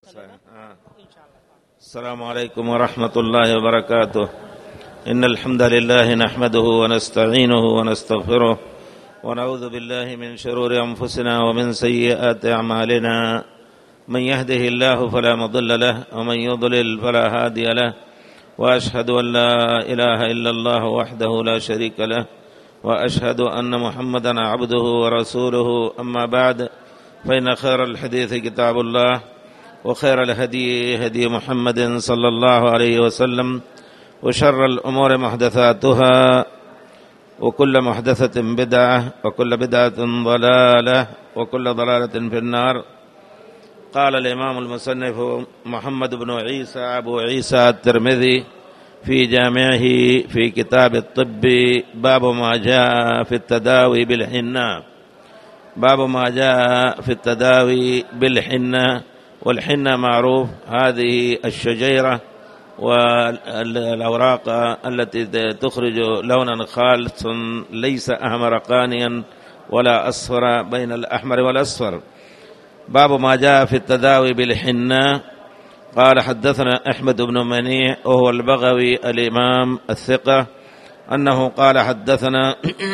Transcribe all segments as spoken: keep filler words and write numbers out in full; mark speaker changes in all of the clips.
Speaker 1: السلام عليكم ورحمة الله وبركاته. إن الحمد لله نحمده ونستعينه ونستغفره ونعوذ بالله من شرور أنفسنا ومن سيئات أعمالنا. من يهده الله فلا مضل له ومن يضلل فلا هادي له، وأشهد أن لا إله إلا الله وحده لا شريك له، وأشهد أن محمدا عبده ورسوله. أما بعد، فإن خير الحديث كتاب الله، وخير الهدي هدي محمد صلى الله عليه وسلم، وشر الأمور محدثاتها، وكل محدثة بدعة، وكل بدعة ضلالة، وكل ضلالة في النار. قال الإمام المصنف محمد بن عيسى أبو عيسى الترمذي في جامعه في كتاب الطب: باب ما جاء في التداوي بالحنة. باب ما جاء في التداوي بالحنة. والحنة معروف، هذه الشجيرة والأوراق التي تخرج لونا خالصا ليس أحمر قانيا ولا أصفر بين الأحمر والأصفر. باب ما جاء في التداوي بالحنة. قال: حدثنا أحمد بن منيع وهو البغوي الإمام الثقة أنه قال: حدثنا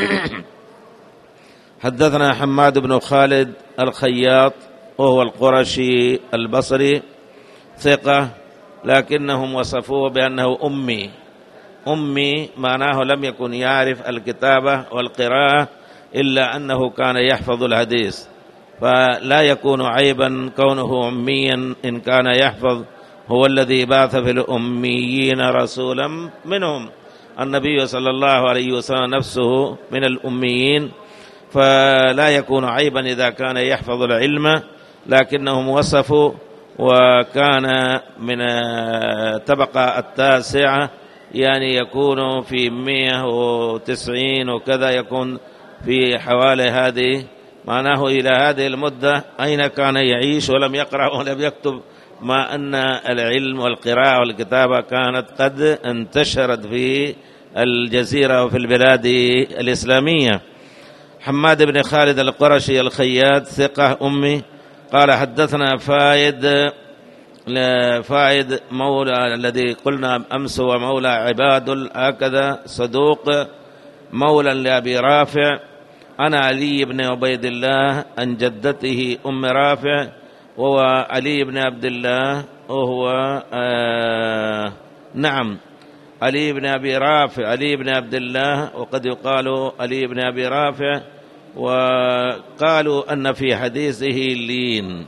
Speaker 1: حدثنا حماد بن خالد الخياط وهو القرشي البصري ثقة، لكنهم وصفوه بأنه أمي. أمي معناه لم يكن يعرف الكتابة والقراءة، إلا أنه كان يحفظ الحديث، فلا يكون عيبا كونه أميا إن كان يحفظ. هو الذي بعث في الأميين رسولا منهم. النبي صلى الله عليه وسلم نفسه من الأميين، فلا يكون عيبا إذا كان يحفظ العلم، لكنهم وصفوا وكان من الطبقة التاسعة، يعني يكون في مئة وتسعين وكذا، يكون في حوالي هذه، معناه إلى هذه المدة أين كان يعيش ولم يقرأ ولم يكتب، ما أن العلم والقراءة والكتابة كانت قد انتشرت في الجزيرة وفي البلاد الإسلامية. حماد بن خالد القرشي الخياط ثقة أمي. قال: حدثنا فايد فايد مولى الذي قلنا أمس ومولى عباد هكذا صدوق، مولى لأبي رافع. أنا علي بن عبيد الله عن جدته أم رافع، وهو علي بن عبد الله، وهو آه نعم علي بن أبي رافع، علي بن عبد الله، وقد يقال علي بن أبي رافع، وقالوا أن في حديثه لين.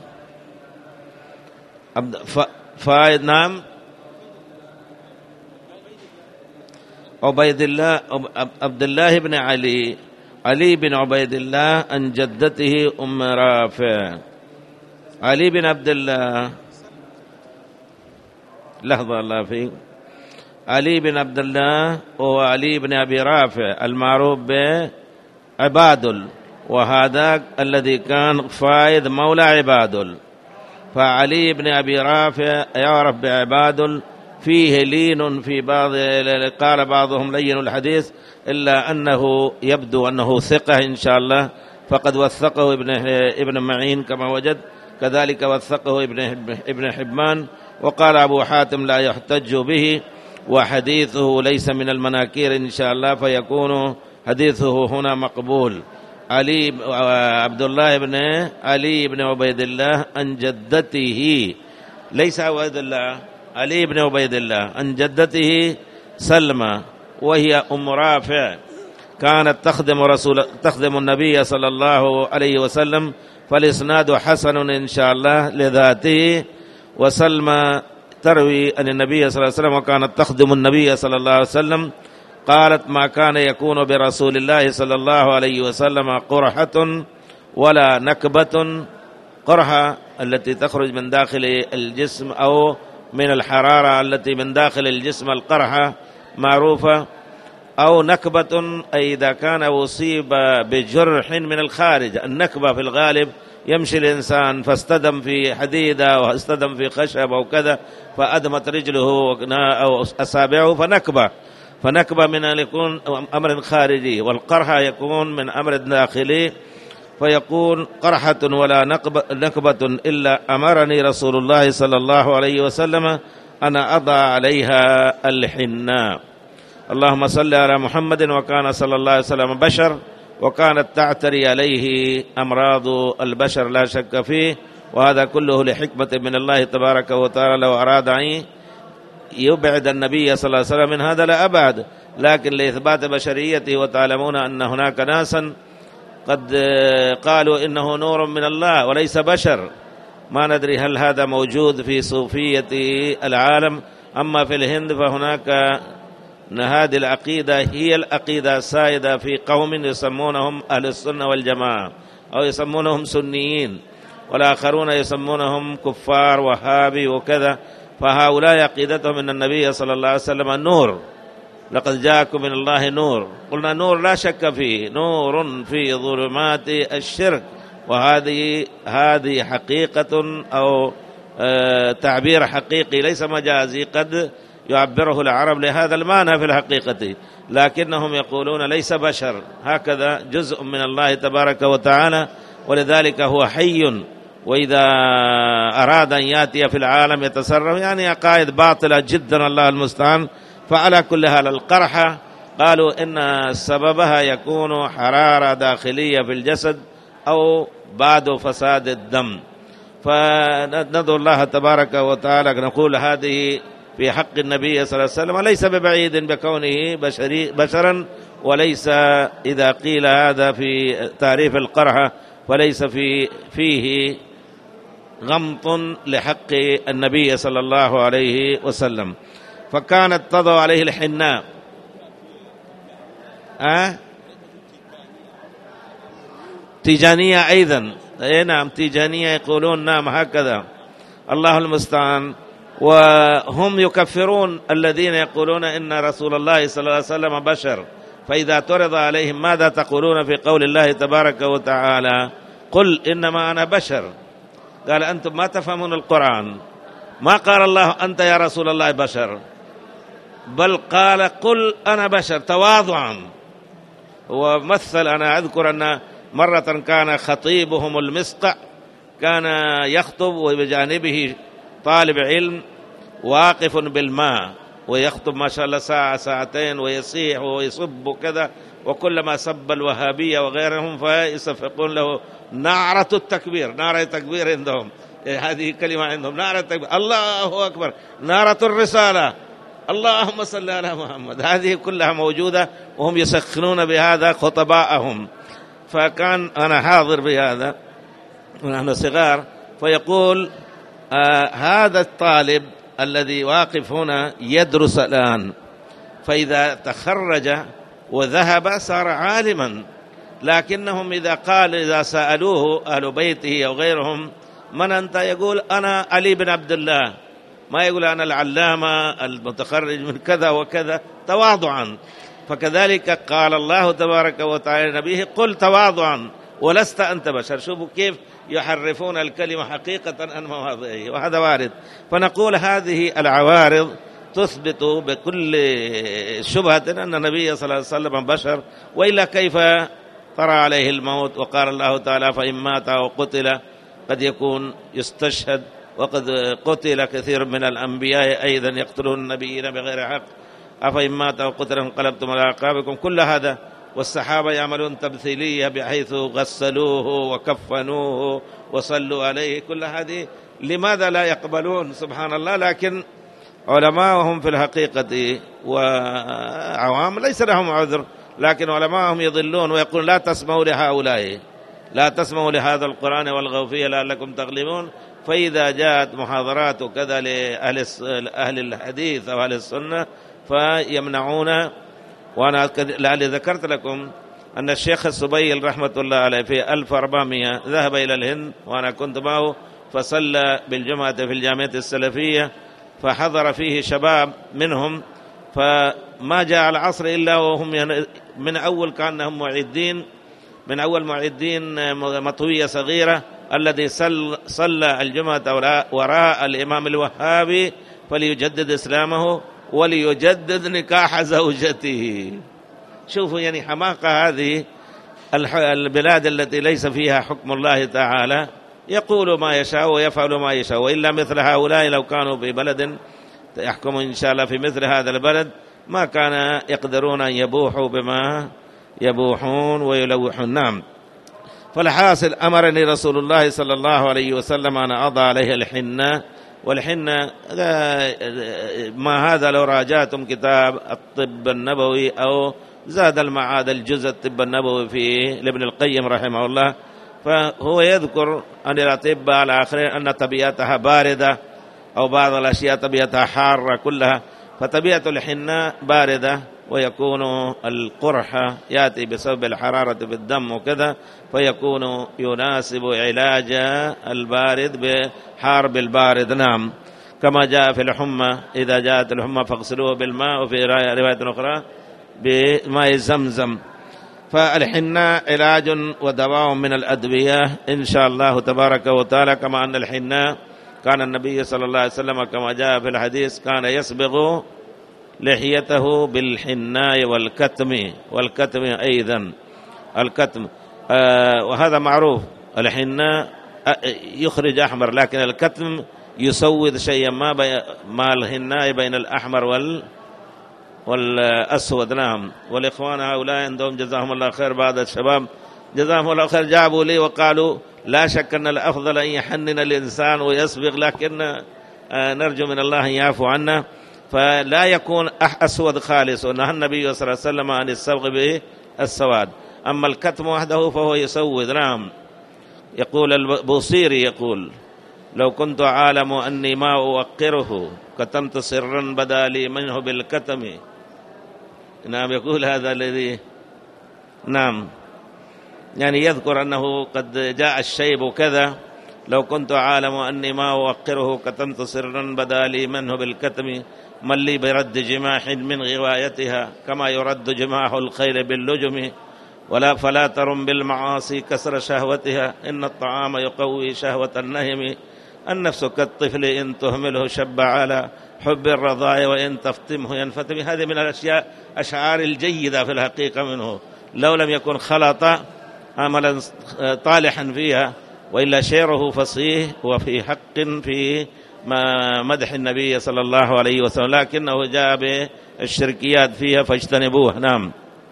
Speaker 1: فايد نعم عبيد الله عبد الله بن علي علي بن عبيد الله عن جدته أم رافع. علي بن عبد الله، لحظة الله فيك، علي بن عبد الله وهو علي بن أبي رافع المعروف بعبادل، وهذا الذي كان فايد مولى عبادل. فعلي بن أبي رافع يعرف بعبادل، فيه لين في بعض، قال بعضهم لين الحديث، إلا أنه يبدو أنه ثقة إن شاء الله، فقد وثقه ابن ابن معين كما وجد، كذلك وثقه ابن ابن حبان. وقال أبو حاتم: لا يحتج به، وحديثه ليس من المناكير إن شاء الله، فيكون حديثه هنا مقبول. علي عبد الله بن علي بن عبيد الله عن جدته، ليس عبيد الله، علي بن عبيد الله عن جدته سلمى، وهي أم رافع، كانت تخدم رسول تخدم النبي صلى الله عليه وسلم، فالإسناد حسن إن شاء الله لذاته. وسلمى تروي أن النبي صلى الله عليه وسلم وكانت تخدم النبي صلى الله عليه وسلم. قالت: ما كان يكون برسول الله صلى الله عليه وسلم قرحة ولا نكبة. قرحة التي تخرج من داخل الجسم، أو من الحرارة التي من داخل الجسم، القرحة معروفة. أو نكبة أي إذا كان أصيب بجرح من الخارج. النكبة في الغالب يمشي الإنسان فاستدم في حديدة أو استدم في خشب أو كذا، فأدمت رجله أو أصابعه فنكبة. فنكبة من أن يكون أمر خارجي، والقرحة يكون من أمر داخلي. فيقول قرحة ولا نكبة إلا أمرني رسول الله صلى الله عليه وسلم أن أضع عليها الحناء. اللهم صل على محمد. وكان صلى الله عليه وسلم بشر، وكانت تعتري عليه أمراض البشر لا شك فيه، وهذا كله لحكمة من الله تبارك وتعالى. لو أراد أن يبعد النبي صلى الله عليه وسلم من هذا لأبعد، لكن لإثبات بشريته. وتعلمون أن هناك ناسا قد قالوا إنه نور من الله وليس بشر، ما ندري هل هذا موجود في صوفية العالم. أما في الهند فهناك هذه العقيدة هي العقيدة السائدة في قوم يسمونهم أهل السنة والجماعة، أو يسمونهم سنيين، والآخرون يسمونهم كفار وهابي وكذا. فهؤلاء عقيدتهم أن النبي صلى الله عليه وسلم نور، لقد جاءكم من الله نور. قلنا نور لا شك فيه، نور في ظلمات الشرك، وهذه هذه حقيقة أو آه تعبير حقيقي ليس مجازي، قد يعبره العرب لهذا المعنى في الحقيقة، لكنهم يقولون ليس بشر، هكذا جزء من الله تبارك وتعالى، ولذلك هو حي، وإذا أراد أن يأتي في العالم يتصرف، يعني عقائد باطلة جدا الله المستعان. فعلى كل حال القرحة قالوا إن سببها يكون حرارة داخلية في الجسد أو بعد فساد الدم. فندعو الله تبارك وتعالى، نقول هذه في حق النبي صلى الله عليه وسلم ليس ببعيد بكونه بشري بشرا، وليس إذا قيل هذا في تعريف القرحة فليس في فيه غمط لحق النبي صلى الله عليه وسلم. فكانت تضع عليه الحناء. أه؟ تيجانية أيضا، أي نعم تيجانية يقولون نعم هكذا، الله المستعان. وهم يكفرون الذين يقولون إن رسول الله صلى الله عليه وسلم بشر، فإذا تعرض عليهم ماذا تقولون في قول الله تبارك وتعالى قل إنما أنا بشر؟ قال أنتم ما تفهمون القرآن، ما قال الله أنت يا رسول الله بشر، بل قال قل أنا بشر تواضعا. ومثل، أنا أذكر أن مرة كان خطيبهم المسقع كان يخطب وبجانبه طالب علم واقف بالماء ويخطب ما شاء الله ساعة ساعتين ويصيح ويصب وكذا، وكلما سب الوهابية وغيرهم فيصفقون له نعرة التكبير. نعرة التكبير عندهم هذه كلمة عندهم، نعرة التكبير، الله أكبر، نعرة الرسالة، اللهم صل على محمد، هذه كلها موجودة، وهم يسخنون بهذا خطباءهم. فكان أنا حاضر بهذا ونحن صغار، فيقول آه هذا الطالب الذي واقف هنا يدرس الآن، فإذا تخرج وذهب صار عالما، لكنهم إذا قال إذا سألوه أهل بيته أو غيرهم من أنت، يقول أنا علي بن عبد الله، ما يقول أنا العلامة المتخرج من كذا وكذا، تواضعا. فكذلك قال الله تبارك وتعالى نبيه قل تواضعا ولست أنت بشر. شوفوا كيف يحرفون الكلمة حقيقة عن مواضعه، وهذا وارد. فنقول هذه العوارض تثبت بكل شبهة أن النبي صلى الله عليه وسلم بشر، وإلا كيف طرى عليه الموت؟ وقال الله تعالى فإن مات أو قتل، قد يكون يستشهد، وقد قتل كثير من الأنبياء أيضا يقتلون النبيين بغير حق، أفإن مات أو قتل انقلبتم على أعقابكم، كل هذا. والصحابة يعملون تمثيلية بحيث غسلوه وكفنوه وصلوا عليه، كل هذه لماذا لا يقبلون؟ سبحان الله. لكن علماءهم في الحقيقة وعوام ليس لهم عذر، لكن علماءهم يضلون ويقولون لا تسمعوا لهؤلاء، لا تسمعوا لهذا القرآن والغوا فيه لعلكم تغلبون. فإذا جاءت محاضرات وكذا لأهل أهل الحديث أو أهل السنة فيمنعون. وأنا لعلي ذكرت لكم أن الشيخ السبيل رحمة الله عليه في ألف وأربعمائة ذهب إلى الهند وأنا كنت معه، فصلى بالجمعة في الجامعة السلفية، فحضر فيه شباب منهم، فما جاء العصر إلا وهم من أول كانهم معدين، من أول معدين مطوية صغيرة، الذي صلى الجمعة وراء الإمام الوهابي فليجدد إسلامه وليجدد نكاح زوجته. شوفوا يعني حماقة هذه. البلاد التي ليس فيها حكم الله تعالى يقول ما يشاء ويفعل ما يشاء، وإلا مثل هؤلاء لو كانوا في بلد يحكم إن شاء الله في مثل هذا البلد ما كان يقدرون أن يبوحوا بما يبوحون ويلوحون. نعم. فالحاصل أمرني رسول الله صلى الله عليه وسلم أن أضع عليه الحنة، والحنة ما هذا لو راجعتم كتاب الطب النبوي أو زاد المعاد الجزء الطب النبوي في لابن القيم رحمه الله، فهو يذكر أن الأطباء الآخرين أن طبيعتها باردة أو بعض الأشياء طبيعتها حارة كلها، فطبيعة الحنة باردة ويكون القرحة يأتي بسبب الحرارة في الدم وكذا، فيكون يناسب علاج البارد بحار بالبارد. نعم. كما جاء في الحمى إذا جاءت الحمى فاغسلوه بالماء، وفي رواية أخرى بماء زمزم. فالحنة علاج ودواء من الأدوية إن شاء الله تبارك وتعالى. كما أن الحنة كان النبي صلى الله عليه وسلم كما جاء في الحديث كان يصبغ لحيته بالحناء والكتم، والكتم أيضا الكتم آه وهذا معروف. الحناء يخرج أحمر، لكن الكتم يسود شيئا ما بي ما الحناء بين الأحمر وال والأسود. نعم. والإخوان هؤلاء عندهم جزاهم الله خير بعض الشباب جزاهم الله خير جابوا لي وقالوا لا شك أن الأفضل أن يحنن الإنسان ويصبغ، لكن آه نرجو من الله أن يعفو عنا، فلا يكون أسود خالص، ونهى النبي صلى الله عليه وسلم عن الصبغ به السواد. أما الكتم وحده فهو يسود. نعم. يقول البوصيري يقول لو كنت أعلم أني ما أوقره كتمت سرا بدا لي منه بالكتم. نعم. يقول هذا الذي نعم يعني يذكر أنه قد جاء الشيب كذا، لو كنت أعلم أني ما أوقره كتمت سرا بدا لي منه بالكتم، من لي برد جماح من غوايتها كما يرد جماح الخيل باللجم، ولا فلا ترم بالمعاصي كسر شهوتها، إن الطعام يقوي شهوة النهم، النفس كالطفل إن تهمله شب على حب الرضاع وإن تفتمه ينفتم. هذه من الأشياء أشعار الجيدة في الحقيقة منه، لو لم يكن خلط عملا طالحا فيها، وإلا شعره فصيح وفي حق في مدح النبي صلى الله عليه وسلم، لكنه جاء بالشركيات فيها فاجتنبوه. نعم.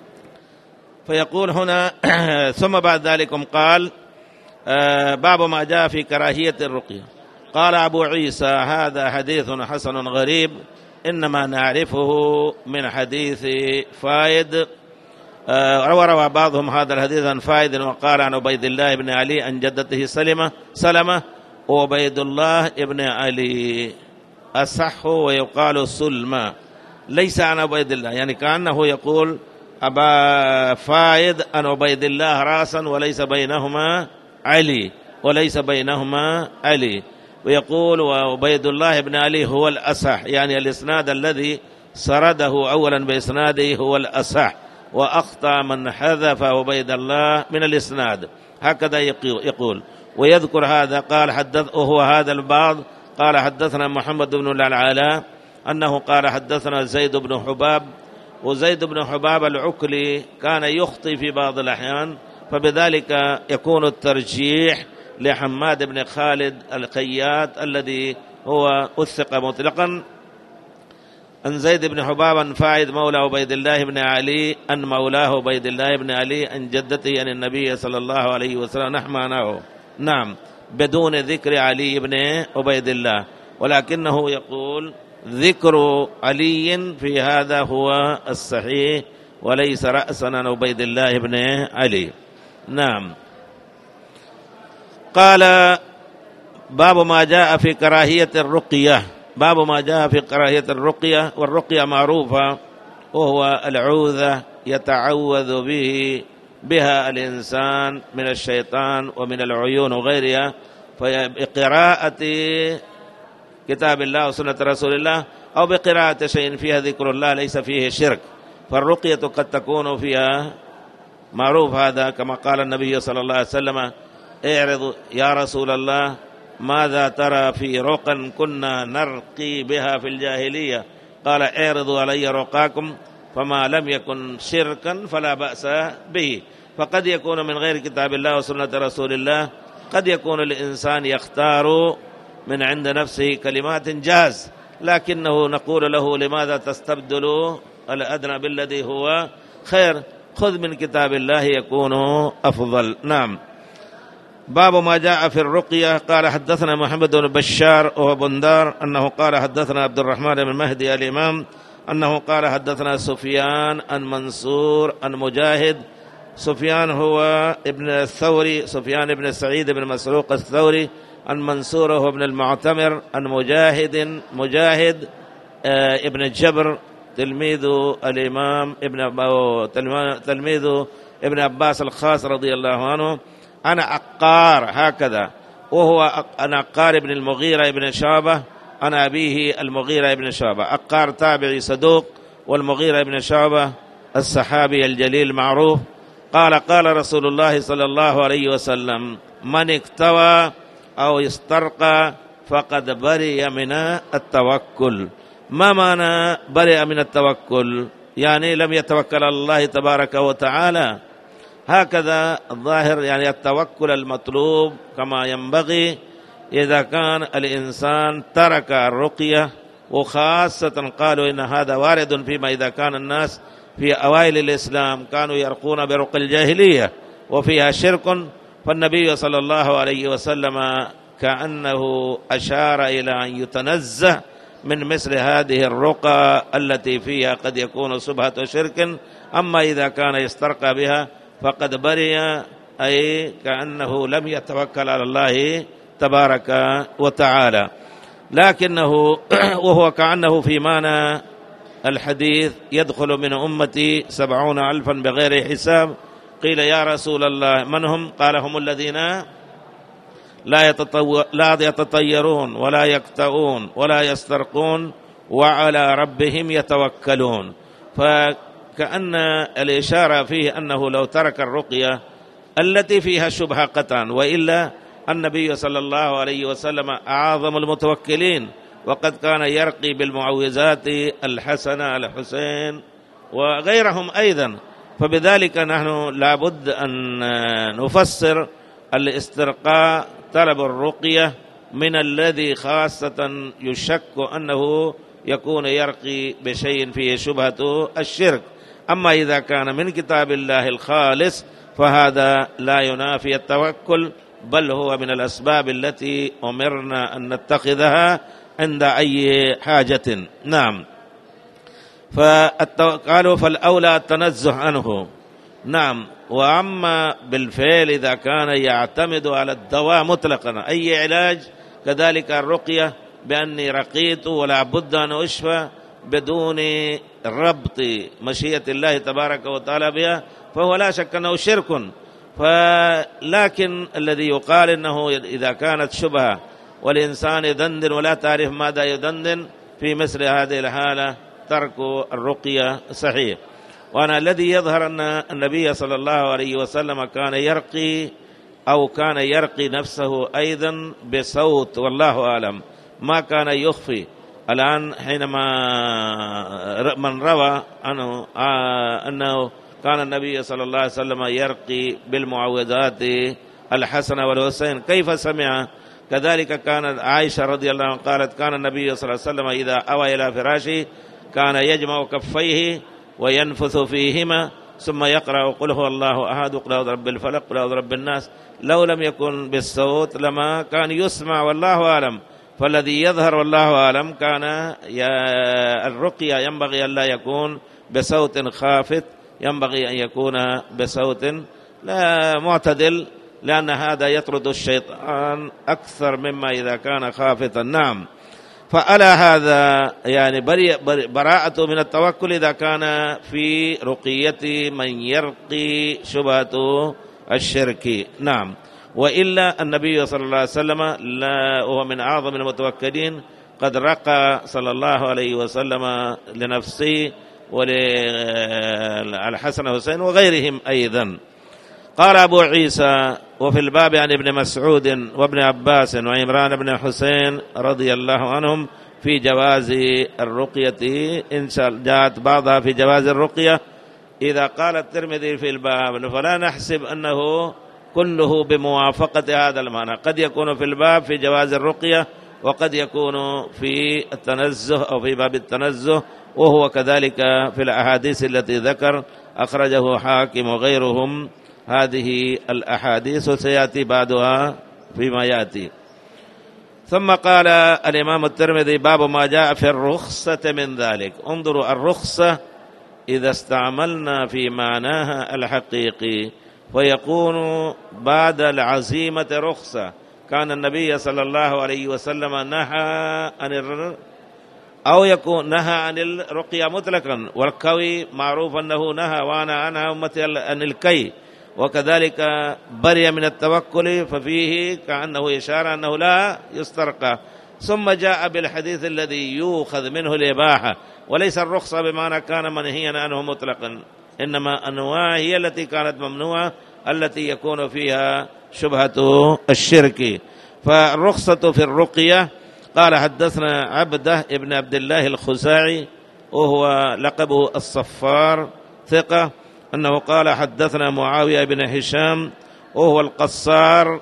Speaker 1: فيقول هنا ثم بعد ذلك قال باب ما جاء في كراهية الرقية. قال أبو عيسى هذا حديث حسن غريب، إنما نعرفه من حديث فايد، وروى بعضهم هذا الحديث عن فايد وقال عن عبيد الله بن علي عن جدته سلمة سلمة وعبيد الله بن علي أصح، ويقال سلمة ليس عن عبيد الله، يعني كأنه يقول أبا فايد عن عبيد الله راسا وليس بينهما علي وليس بينهما علي، ويقول وعبيد الله بن علي هو الأصح، يعني الإسناد الذي سرده أولا بإسناده هو الأصح، وأخطأ من حذف عبيد الله من الإسناد، هكذا يقول. ويذكر هذا قال حدث وهو هذا البعض قال حدثنا محمد بن العلاء أنه قال حدثنا زيد بن حباب، وزيد بن حباب العكلي كان يخطي في بعض الأحيان، فبذلك يكون الترجيح لحماد بن خالد الخياط الذي هو أثق مطلقا أن زيد بن حباب عن فاعد مولى عبيد الله بن علي أن مولاه عبيد الله بن علي أن جدته عن النبي صلى الله عليه وسلم نحو معناه. نعم. بدون ذكر علي بن عبيد الله، ولكنه يقول ذكر علي في هذا هو الصحيح وليس رأسا عن عبيد الله بن علي. نعم. قال باب ما جاء في كراهية الرقية. باب ما جاء في كراهية الرقية، والرقية معروفة وهو العوذة يتعوذ به بها الإنسان من الشيطان ومن العيون وغيرها، فبقراءة كتاب الله وسنة رسول الله أو بقراءة شيء فيها ذكر الله ليس فيه شرك، فالرقية قد تكون فيها معروف هذا، كما قال النبي صلى الله عليه وسلم اعرض يا رسول الله ماذا ترى في رقا كنا نرقي بها في الجاهلية، قال اعرضوا علي رقاكم فما لم يكن شركا فلا بأس به، فقد يكون من غير كتاب الله وسنة رسول الله، قد يكون الإنسان يختار من عند نفسه كلمات جاز، لكنه نقول له لماذا تستبدل الأدنى بالذي هو خير؟ خذ من كتاب الله يكون أفضل. نعم. باب ما جاء في الرقية. قال حدثنا محمد بن بشار وبندار أنه قال حدثنا عبد الرحمن بن مهدي الإمام أنه قال حدثنا سفيان عن منصور عن مجاهد. سفيان هو ابن الثوري، سفيان بن سعيد بن مسروق الثوري، عن منصور هو ابن المعتمر، عن مجاهد مجاهد آه ابن جبر تلميذ الإمام ابن تلميذ ابن عباس الخاص رضي الله عنه. أنا عقار هكذا، وهو أنا عقار ابن المغيرة ابن شعبة، أنا أبيه المغيرة ابن شعبة. عقار تابعي صدوق، والمغيرة ابن شعبة الصحابي الجليل معروف. قال قال رسول الله صلى الله عليه وسلم: من اكتوى أو استرقى فقد برئ من التوكل. ما معنى برئ من التوكل؟ يعني لم يتوكل على الله تبارك وتعالى، هكذا الظاهر. يعني التوكل المطلوب كما ينبغي إذا كان الإنسان ترك الرقية، وخاصة قالوا إن هذا وارد فيما إذا كان الناس في أوائل الإسلام كانوا يرقون برقى الجاهلية وفيها شرك، فالنبي صلى الله عليه وسلم كأنه أشار إلى أن يتنزه من مثل هذه الرقى التي فيها قد يكون شبهة شرك. أما إذا كان يسترقى بها فقد برئ، أي كأنه لم يتوكل على الله تبارك وتعالى. لكنه وهو كأنه في معنى الحديث: يدخل من أمتي سبعون ألفا بغير حساب. قيل يا رسول الله من هم؟ قال: هم الذين لا, يتطو... لا يتطيرون ولا يكتؤون ولا يسترقون وعلى ربهم يتوكلون. فكأن الإشارة فيه أنه لو ترك الرقية التي فيها شبهة قطعا، وإلا النبي صلى الله عليه وسلم أعظم المتوكلين، وقد كان يرقي بالمعوذات الحسن الحسين وغيرهم أيضا. فبذلك نحن لابد أن نفسر الاسترقاء طلب الرقية من الذي خاصة يشك أنه يكون يرقي بشيء فيه شبهة الشرك. أما إذا كان من كتاب الله الخالص فهذا لا ينافي التوكل، بل هو من الأسباب التي أمرنا أن نتخذها عند أي حاجة. نعم. فقالوا فالأولى التنزه عنه. نعم. وأما بالفعل إذا كان يعتمد على الدواء مطلقا أي علاج، كذلك الرقية بأني رقيت ولا بد أن أشفى بدون ربط مشيئة الله تبارك وتعالى بها، فهو لا شك أنه شرك. فلكن الذي يقال أنه إذا كانت شبهة والإنسان يدندن ولا تعرف ماذا يدندن، في مثل هذه الحالة ترك الرقية صحيح. وأنا الذي يظهر أن النبي صلى الله عليه وسلم كان يرقي أو كان يرقي نفسه أيضا بصوت، والله أعلم، ما كان يخفي. الآن حينما من روى عنه أنه كان النبي صلى الله عليه وسلم يرقي بالمعوذات الحسن والحسين، كيف سمع؟ كذلك كانت عائشة رضي الله عنها قالت: كان النبي صلى الله عليه وسلم إذا أوى إلى فراشه كان يجمع كفيه وينفث فيهما ثم يقرأ: قل هو الله أحد، قل أعوذ برب الفلق، قل أعوذ برب الناس. لو لم يكن بالصوت لما كان يسمع، والله أعلم. فالذي يظهر والله أعلم كان الرقية ينبغي أن لا يكون بصوت خافت، ينبغي أن يكون بصوت لا معتدل، لأن هذا يطرد الشيطان أكثر مما إذا كان خافتا. نعم. فألا هذا يعني براءة من التوكل إذا كان في رقية من يرقي شبهة الشرك. نعم. وإلا النبي صلى الله عليه وسلم لا هو من أعظم المتوكلين، قد رقى صلى الله عليه وسلم لنفسه وللحسن والحسين وغيرهم أيضا. قال أبو عيسى: وفي الباب عن ابن مسعود وابن عباس وعمران بن حسين رضي الله عنهم في جواز الرقية، إن شاء الله جاءت بعضها في جواز الرقية إذا قال الترمذي في الباب فلا نحسب أنه كله بموافقة هذا المعنى، قد يكون في الباب في جواز الرقية، وقد يكون في التنزه أو في باب التنزه، وهو كذلك في الأحاديث التي ذكر أخرجه حاكم وغيرهم هذه الأحاديث، وسيأتي بعدها فيما يأتي. ثم قال الإمام الترمذي باب ما جاء في الرخصة من ذلك. انظروا، الرخصة إذا استعملنا في معناها الحقيقي ويكون بعد العزيمة رخصة. كان النبي صلى الله عليه وسلم نهى عن الر... أو يكون نهى عن الرقية مطلقا، والكوي معروف أنه نهى وأنا عنها أمتي عن الكي، وكذلك برئ من التوكل، ففيه كأنه إشارة أنه لا يسترقى. ثم جاء بالحديث الذي يؤخذ منه الإباحة، وليس الرخصة بمعنى كان منهيا عنه مطلقا، إنما أنواع هي التي كانت ممنوعة التي يكون فيها شبهة الشرك. فالرخصة في الرقية. قال حدثنا عبده ابن عبد الله الخزاعي وهو لقبه الصفار ثقة، أنه قال حدثنا معاوية بن هشام وهو القصار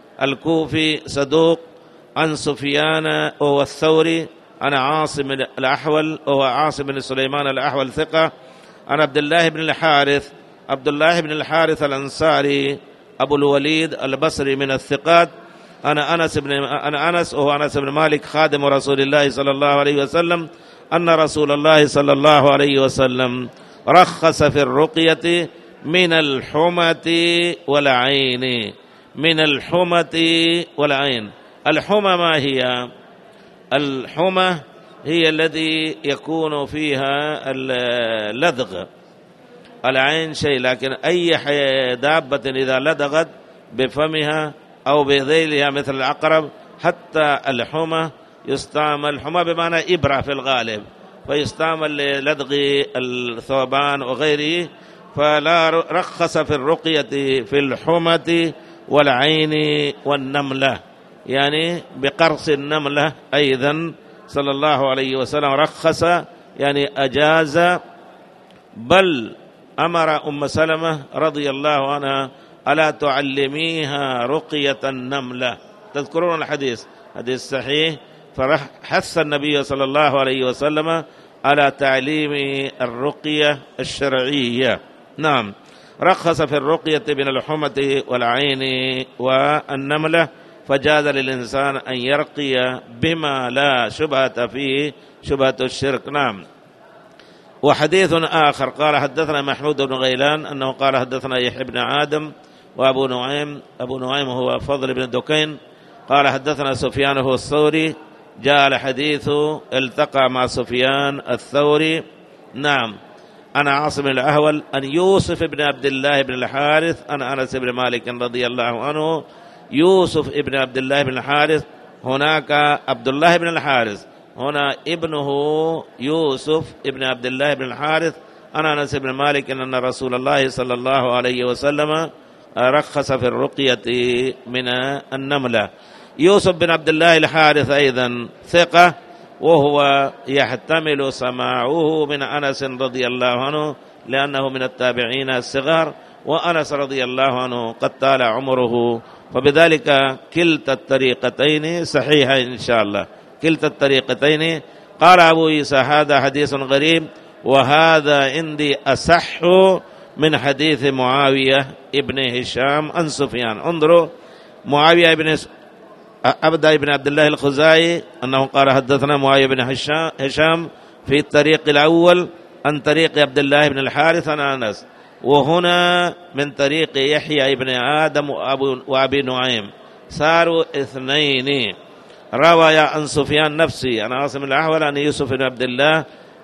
Speaker 1: الكوفي صدوق، عن سفيان وهو الثوري، عن عاصم الأحول وهو عاصم بن سليمان الأحول ثقة، عن عبد الله بن الحارث عبد الله بن الحارث الأنصاري أبو الوليد البصري من الثقات، أنا أنس بن أنا أنس وهو أنس بن مالك خادم رسول الله صلى الله عليه وسلم أن رسول الله صلى الله عليه وسلم رخص في الرقية من الحمة والعين. من الحمة والعين. الحمى ما هي؟ الحمى هي الذي يكون فيها اللدغ، العين شيء، لكن أي دابة إذا لدغت بفمها أو بذيلها مثل العقرب، حتى الحمى يستعمل، الحمى بمعنى إبرة في الغالب، فيستعمل للدغ الثوبان وغيره. فلا رخص في الرقية في الحمة والعين والنملة، يعني بقرص النملة أيضا صلى الله عليه وسلم رخص، يعني أجاز، بل أمر أم سلمة رضي الله عنها ألا تعلميها رقية النملة. تذكرون الحديث، حديث صحيح، فحث النبي صلى الله عليه وسلم على تعليم الرقية الشرعية. نعم، رخص في الرقية من الحمة والعين والنملة، فجاز للإنسان أن يرقي بما لا شبهة فيه، شبهة الشرك. نعم. وحديث آخر قال حدثنا محمود بن غيلان أنه قال حدثنا يحيى بن آدم وأبو نعيم أبو نعيم هو فضل بن دكين قال حدثنا سفيان هو الثوري. جاء الحديث التقى مع سفيان الثوري. نعم. أنا عاصم الأحول أن يوسف بن عبد الله بن الحارث أنا أنس بن مالك رضي الله عنه. يوسف بن عبد الله بن الحارث، هناك عبد الله بن الحارث، هنا ابنه يوسف ابن عبد الله بن الحارث. أنا أنس بن مالك أن رسول الله صلى الله عليه وسلم رخص في الرقية من النملة. يوسف بن عبد الله الحارث أيضا ثقة، وهو يحتمل سماعه من أنس رضي الله عنه لأنه من التابعين الصغار، وأنس رضي الله عنه قد طال عمره، فبذلك كلتا الطريقتين صحيحة إن شاء الله، كلتا الطريقتين. قال أبو عيسى هذا حديث غريب، وهذا عندي أصح من حديث معاوية ابن هشام عن سفيان. انظروا، معاوية ابن أبدا ابن عبد الله الخزاعي أنه قال حدثنا معاوية بن هشام في الطريق الأول عن طريق عبد الله بن الحارث عن أنس، وهنا من طريق يحيى ابن آدم وأبي نعيم، صاروا اثنين. روى عن سفيان نفسي عن عاصم الأحول عن يوسف بن عبد الله،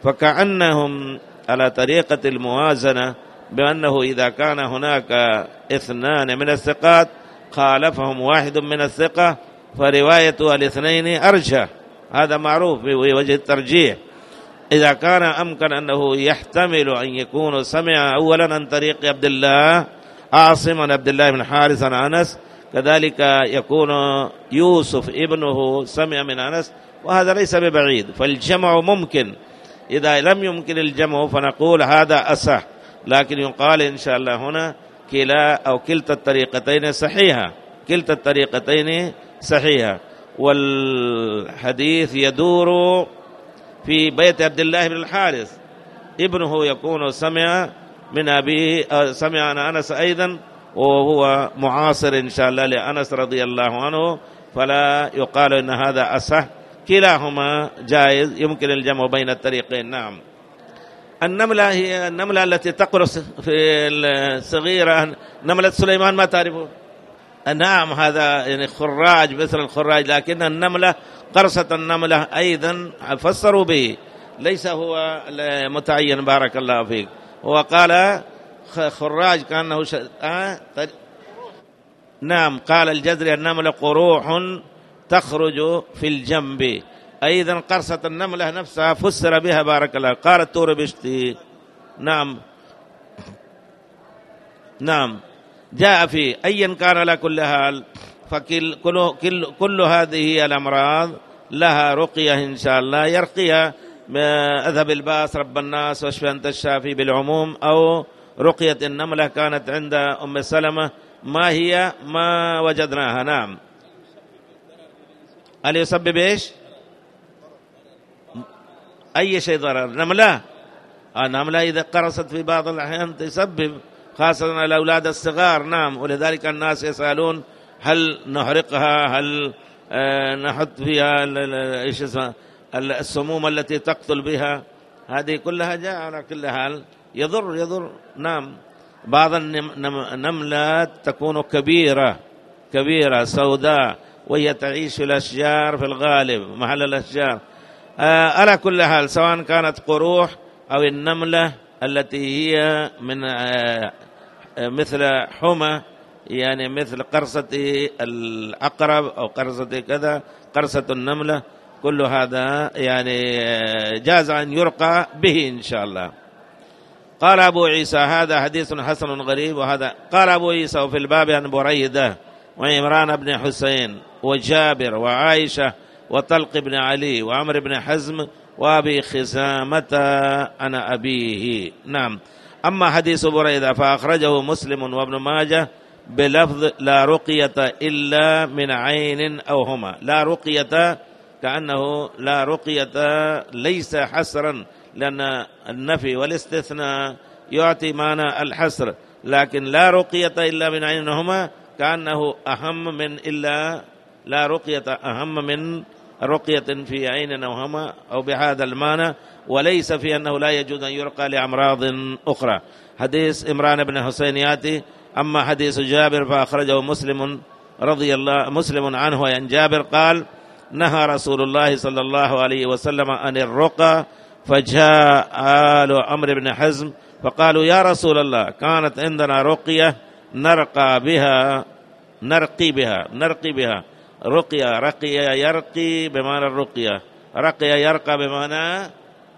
Speaker 1: فكأنهم على طريقة الموازنة، بأنه إذا كان هناك اثنان من الثقات خالفهم واحد من الثقة فرواية الاثنين أرجح، هذا معروف بوجه الترجيح. إذا كان أمكن أنه يحتمل أن يكون سمع أولا عن طريق عبد الله عاصم عن عبد الله بن حارث عن أنس، كذلك يكون يوسف ابنه سمع من أنس، وهذا ليس ببعيد، فالجمع ممكن. إذا لم يمكن الجمع فنقول هذا أصح، لكن يقال إن شاء الله هنا كلا أو كلتا الطريقتين صحيحة، كلتا الطريقتين صحيحة. والحديث يدور في بيت عبد الله بن الحارث، ابنه يكون سمع من أبيه، سمع عن أنس أيضا، وهو معاصر إن شاء الله لأنس رضي الله عنه، فلا يقال إن هذا أصح، كلاهما جائز، يمكن الجمع بين الطريقين. نعم. النملة هي النملة التي تقرص في الصغيرة، نملة سليمان ما تعرفون؟ نعم، هذا يعني خراج مثل الخراج، لكن النملة قرصة النملة أيضا فسروا به، ليس هو متعين. بارك الله فيك. هو قال خراج كأنه ش... آه؟ نعم، قال الجزري النملة قروح تخرج في الجنب، أيضا قرصة النملة نفسها فسر بها. بارك الله. قال التور بشتي. نعم نعم، جاء في أيا كان على كل حال، فكل كل, كل, كل هذه الأمراض لها رقية إن شاء الله، يرقيها أذهب الباس رب الناس واشفي أنت الشافي بالعموم، أو رقية النملة كانت عند أم سلمة، ما هي ما وجدناها. نعم. هل يسبب إيش؟ أي شيء ضرر؟ نملة. النملة إذا قرصت في بعض الأحيان تسبب، خاصة الأولاد الصغار. نعم. ولذلك الناس يسألون هل نحرقها، هل آه نحط فيها إيش اسمها السموم التي تقتل بها، هذه كلها جاء على كل حال يضر يضر. نعم. بعض النملات تكون كبيرة كبيرة سوداء، وهي تعيش في الأشجار في الغالب، محل الأشجار. آه على كل حال، سواء كانت قروح أو النملة التي هي من آه مثل حمى، يعني مثل قرصة العقرب أو قرصة كذا، قرصة النملة، كل هذا يعني جاز أن يرقى به إن شاء الله. قال أبو عيسى هذا حديث حسن غريب. وهذا قال أبو عيسى وفي الباب عن بريدة وعمران بن حسين وجابر وعائشة وطلق بن علي وعمر بن حزم وأبي خزامة عن أبيه. نعم. أما حديث بريدة فأخرجه مسلم وابن ماجه بلفظ لا رقية إلا من عين أو هما. لا رقية كأنه لا رقية ليس حسرا، لأن النفي والاستثناء يعطي معنى الحسر، لكن لا رقية إلا من عين هما كأنه أهم من إلا لا رقية أهم من رقية في عين أو هما، أو بهذا المعنى، وليس في أنه لا يجوز أن يرقى لأمراض أخرى. حديث عمران بن حسين يأتي. أما حديث جابر فأخرجه مسلم رضي الله مسلم عنه عن جابر قال نهى رسول الله صلى الله عليه وسلم عن الرقى، فجاء آل عمرو بن حزم فقالوا يا رسول الله كانت عندنا رقية نرقى بها نرقي بها نرقي بها رقية رقية يرقي بمعنى الرقية، رقية يرقى بمعنى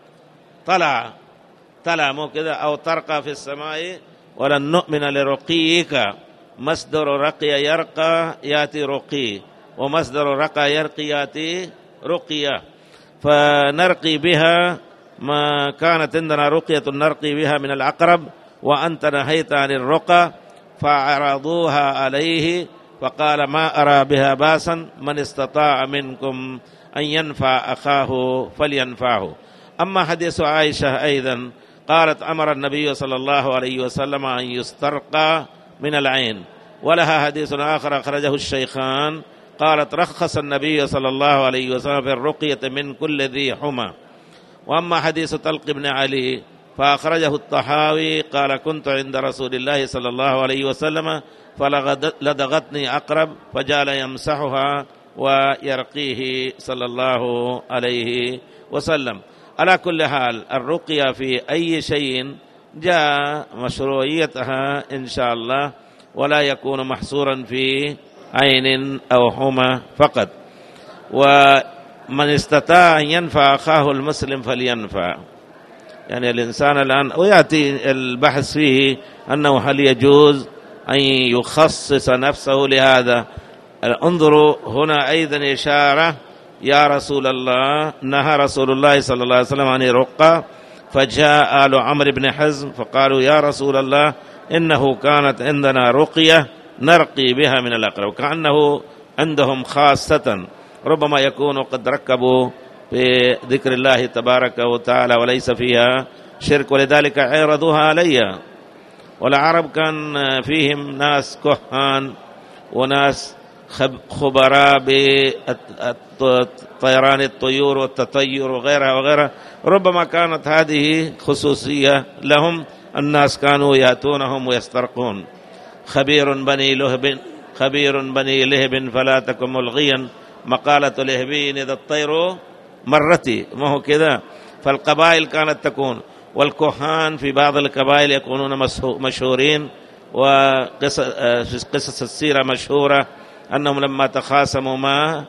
Speaker 1: طلع طلع مو كذا، أو ترقى في السماء ولن نؤمن لرقيك. مصدر رقية يرقى يأتي رقي، ومصدر رقى يرقي يأتي رقية، فنرقي بها ما كانت عندنا رقية نرقي بها من العقرب، وأنت نهيت عن الرقى. فعرضوها عليه فقال ما أرى بها باسا، من استطاع منكم أن ينفع أخاه فلينفعه. أما حديث عائشة أيضا قالت أمر النبي صلى الله عليه وسلم أن يسترقى من العين. ولها حديث آخر أخرجه الشيخان قالت رخص النبي صلى الله عليه وسلم في الرقية من كل ذي حمى. وأما حديث طلق بن علي فأخرجه الطحاوي قال كنت عند رسول الله صلى الله عليه وسلم فلدغتني أقرب فجعل يمسحها ويرقيه صلى الله عليه وسلم. على كل حال الرقية في أي شيء جاء مشروعيتها إن شاء الله، ولا يكون محصورا في عين أو حمى فقط. ومن استطاع أن ينفع أخاه المسلم فلينفع. يعني الإنسان الآن ويأتي البحث فيه أنه هل يجوز أن يخصص نفسه لهذا. انظروا هنا أيضا إشارة يا رسول الله نهى رسول الله صلى الله عليه وسلم عن الرقى، فجاء آل عمرو بن حزم فقالوا يا رسول الله إنه كانت عندنا رقية نرقي بها من الأقرب، وكأنه عندهم خاصة، ربما يكونوا قد ركبوا بذكر الله تبارك وتعالى وليس فيها شرك، ولذلك عرضوها علي. والعرب كان فيهم ناس كهان وناس خبراء بطيران الطيور والتطير وغيرها وغيرها، ربما كانت هذه خصوصية لهم، الناس كانوا يأتونهم ويسترقون. خبير بني لهب خبير بني لهب فلا تكن ملغيا، مقالة لهبين إذا الطير مرتي، ما هو كذا. فالقبائل كانت تكون، والكهان في بعض القبائل يكونون مشهورين، وقصص السيرة مشهورة أنهم لما تخاصموا مع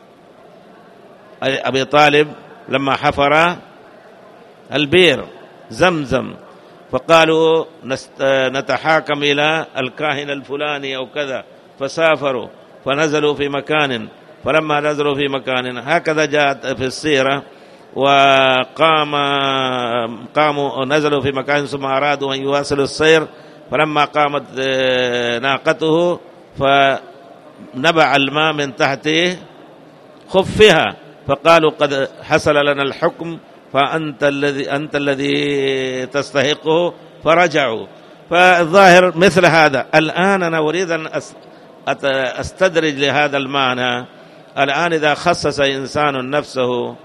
Speaker 1: أبي طالب لما حفر البئر زمزم، فقالوا نتحاكم إلى الكاهن الفلاني أو كذا، فسافروا فنزلوا في مكان، فلما نزلوا في مكان هكذا جاءت في السيرة، وقام قاموا نزلوا في مكان ثم أرادوا أن يواصلوا السير، فلما قامت ناقته فنبع الماء من تحت خفها، فقالوا قد حصل لنا الحكم فأنت الذي أنت الذي تستحقه، فرجعوا. فالظاهر مثل هذا. الآن أنا أريد أن أستدرج لهذا المعنى. الآن إذا خصص إنسان نفسه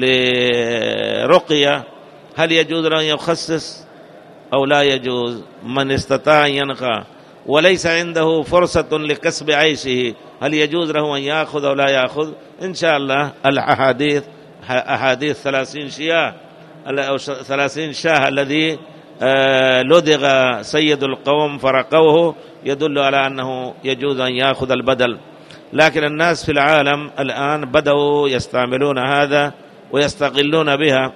Speaker 1: لرقية هل يجوز له أن يخصص أو لا يجوز؟ من استطاع أن ينقى وليس عنده فرصة لكسب عيشه هل يجوز له أن يأخذ أو لا يأخذ؟ إن شاء الله الأحاديث أحاديث ثلاثين شياه أو ثلاثين شاه الذي لدغ سيد القوم فرقوه يدل على أنه يجوز أن يأخذ البدل. لكن الناس في العالم الآن بدأوا يستعملون هذا ويستغلون بها.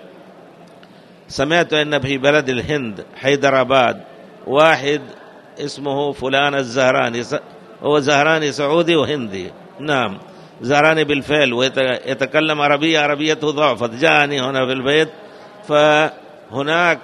Speaker 1: سمعت أن في بلد الهند حيدراباد واحد اسمه فلان الزهراني، هو زهراني سعودي وهندي، نعم زهراني بالفعل، ويتكلم عربية عربيته ضعفت، جاءني هنا في البيت، فهناك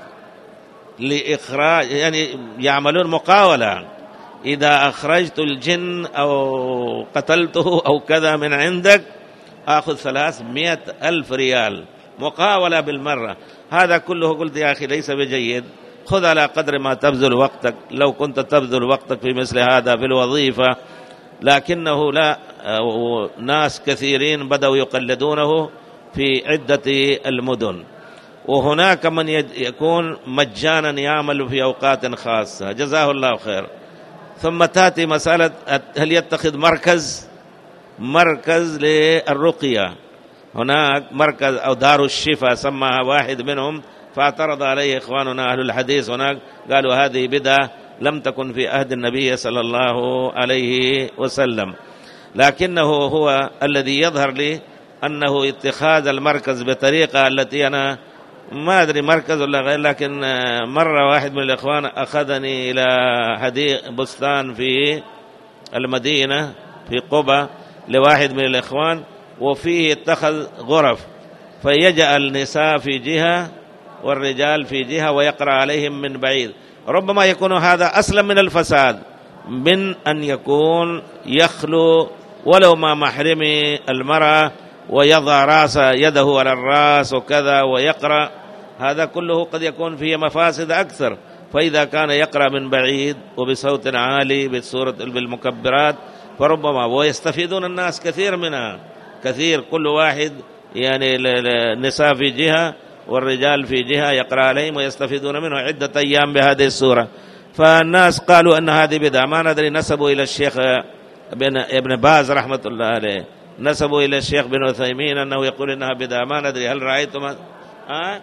Speaker 1: لإخراج يعني يعملون مقاولة، إذا أخرجت الجن أو قتلته أو كذا من عندك أخذ ثلاثمائة ألف ريال، مقاولة بالمرة. هذا كله قلت يا أخي ليس بجيد، خذ على قدر ما تبذل وقتك، لو كنت تبذل وقتك في مثل هذا في الوظيفة. لكنه لا، ناس كثيرين بدأوا يقلدونه في عدة المدن، وهناك من يكون مجانا يعمل في أوقات خاصة، جزاه الله خير. ثم تأتي مسألة هل يتخذ مركز مركز للرقية. هناك مركز أو دار الشفاء سماها واحد منهم، فاعترض عليه إخواننا أهل الحديث هناك، قالوا هذه بدعة لم تكن في عهد النبي صلى الله عليه وسلم. لكنه هو الذي يظهر لي أنه اتخاذ المركز بطريقة التي أنا ما أدري مركز ولا غير، لكن مرة واحد من الإخوان أخذني إلى حديقة بستان في المدينة في قبة لواحد من الإخوان، وفيه اتخذ غرف، فيجعل النساء في جهة والرجال في جهة ويقرأ عليهم من بعيد. ربما يكون هذا أسلم من الفساد من أن يكون يخلو ولو ما محرم المرأة ويضع راس يده على الراس وكذا ويقرأ، هذا كله قد يكون فيه مفاسد أكثر. فإذا كان يقرأ من بعيد وبصوت عالي بسورة بالمكبرات فربما، ويستفيدون الناس كثير منها، كثير، كل واحد يعني النساء في جهة والرجال في جهة يقرأ عليهم ويستفيدون منه عدة أيام بهذه السورة. فالناس قالوا أن هذه بدعة، ما ندري، نسبوا إلى الشيخ ابن باز رحمة الله عليه، نسبوا إلى الشيخ بن عثيمين أنه يقول إنها بدعة، ما ندري هل رأيتم أه؟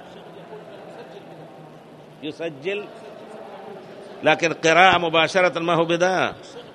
Speaker 1: يسجل لكن قراءة مباشرة ما هو بدعة.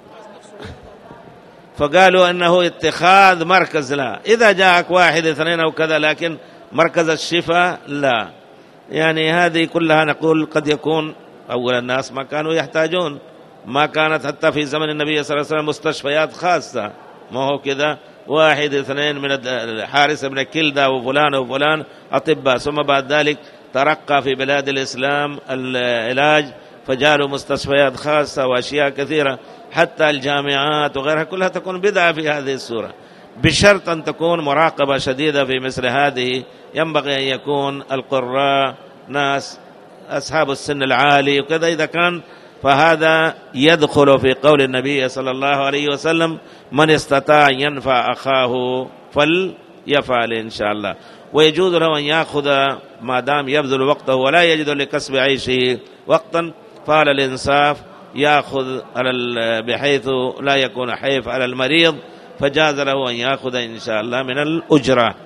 Speaker 1: فقالوا أنه اتخاذ مركز لا، إذا جاءك واحد اثنين أو كذا، لكن مركز الشفاء لا. يعني هذه كلها نقول قد يكون أول الناس ما كانوا يحتاجون، ما كانت حتى في زمن النبي صلى الله عليه وسلم مستشفيات خاصة، ما هو كذا واحد اثنين من الحارس بن كلدة وفلان وفلان أطباء، ثم بعد ذلك ترقى في بلاد الإسلام العلاج، فجعلوا مستشفيات خاصة وأشياء كثيرة، حتى الجامعات وغيرها كلها تكون بدعة في هذه السورة، بشرط أن تكون مراقبة شديدة في مثل هذه. ينبغي أن يكون القراء ناس أصحاب السن العالي وكذا، إذا كان فهذا يدخل في قول النبي صلى الله عليه وسلم: من استطاع أن ينفع أخاه فليفعل إن شاء الله. ويجوز له أن يأخذ ما دام يبذل وقته ولا يجد لكسب عيشه وقتا، فعلى الإنصاف يأخذ بحيث لا يكون حيف على المريض، فجاز له أن يأخذ إن شاء الله من الأجرة.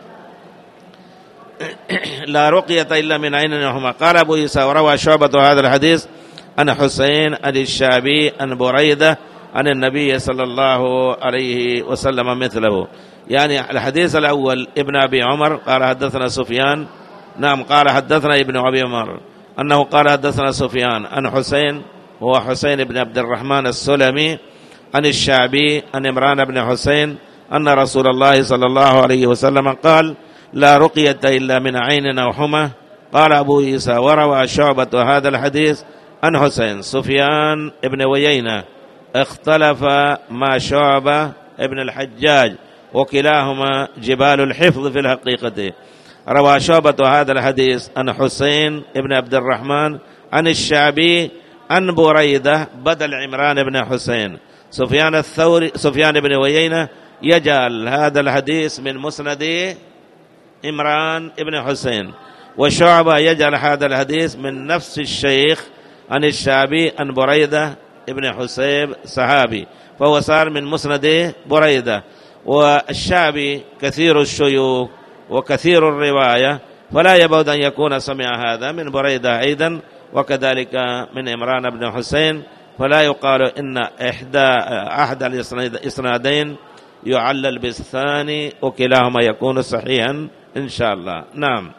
Speaker 1: لا رقية إلا من عين وهما. قال أبو عيسى: وروى شعبة هذا الحديث عن حسين عن الشعبي عن بريدة عن النبي صلى الله عليه وسلم مثله. يعني الحديث الأول ابن أبي عمر قال حدثنا سفيان، نعم قال حدثنا ابن أبي عمر أنه قال حدثنا سفيان عن حسين، هو حسين بن عبد الرحمن السلمي، عن الشعبي عن عمران بن حسين أن رسول الله صلى الله عليه وسلم قال: لا رقية إلا من عين أو حمى. قال أبو عيسى: وروى شعبة هذا الحديث عن حسين. سفيان بن ويينة اختلف مع شعبة ابن الحجاج، وكلاهما جبال الحفظ في الحقيقة. روى شعبة هذا الحديث عن حسين بن عبد الرحمن عن الشعبي عن بريدة بدل عمران بن حسين. سفيان الثوري سفيان بن ويينة يجعل هذا الحديث من مسند عمران بن حسين، وشعبة يجعل هذا الحديث من نفس الشيخ عن الشعبي عن بريدة ابن حسيب صحابي، فهو صار من مسند بريدة. والشعبي كثير الشيوخ وكثير الرواية، فلا يبعد أن يكون سمع هذا من بريدة أيضا، وكذلك من عمران بن حسين، فلا يقال إن إحدى أحد الإسنادين يعلل بالثاني، وكلاهما يكون صحيحا إن شاء الله. نعم.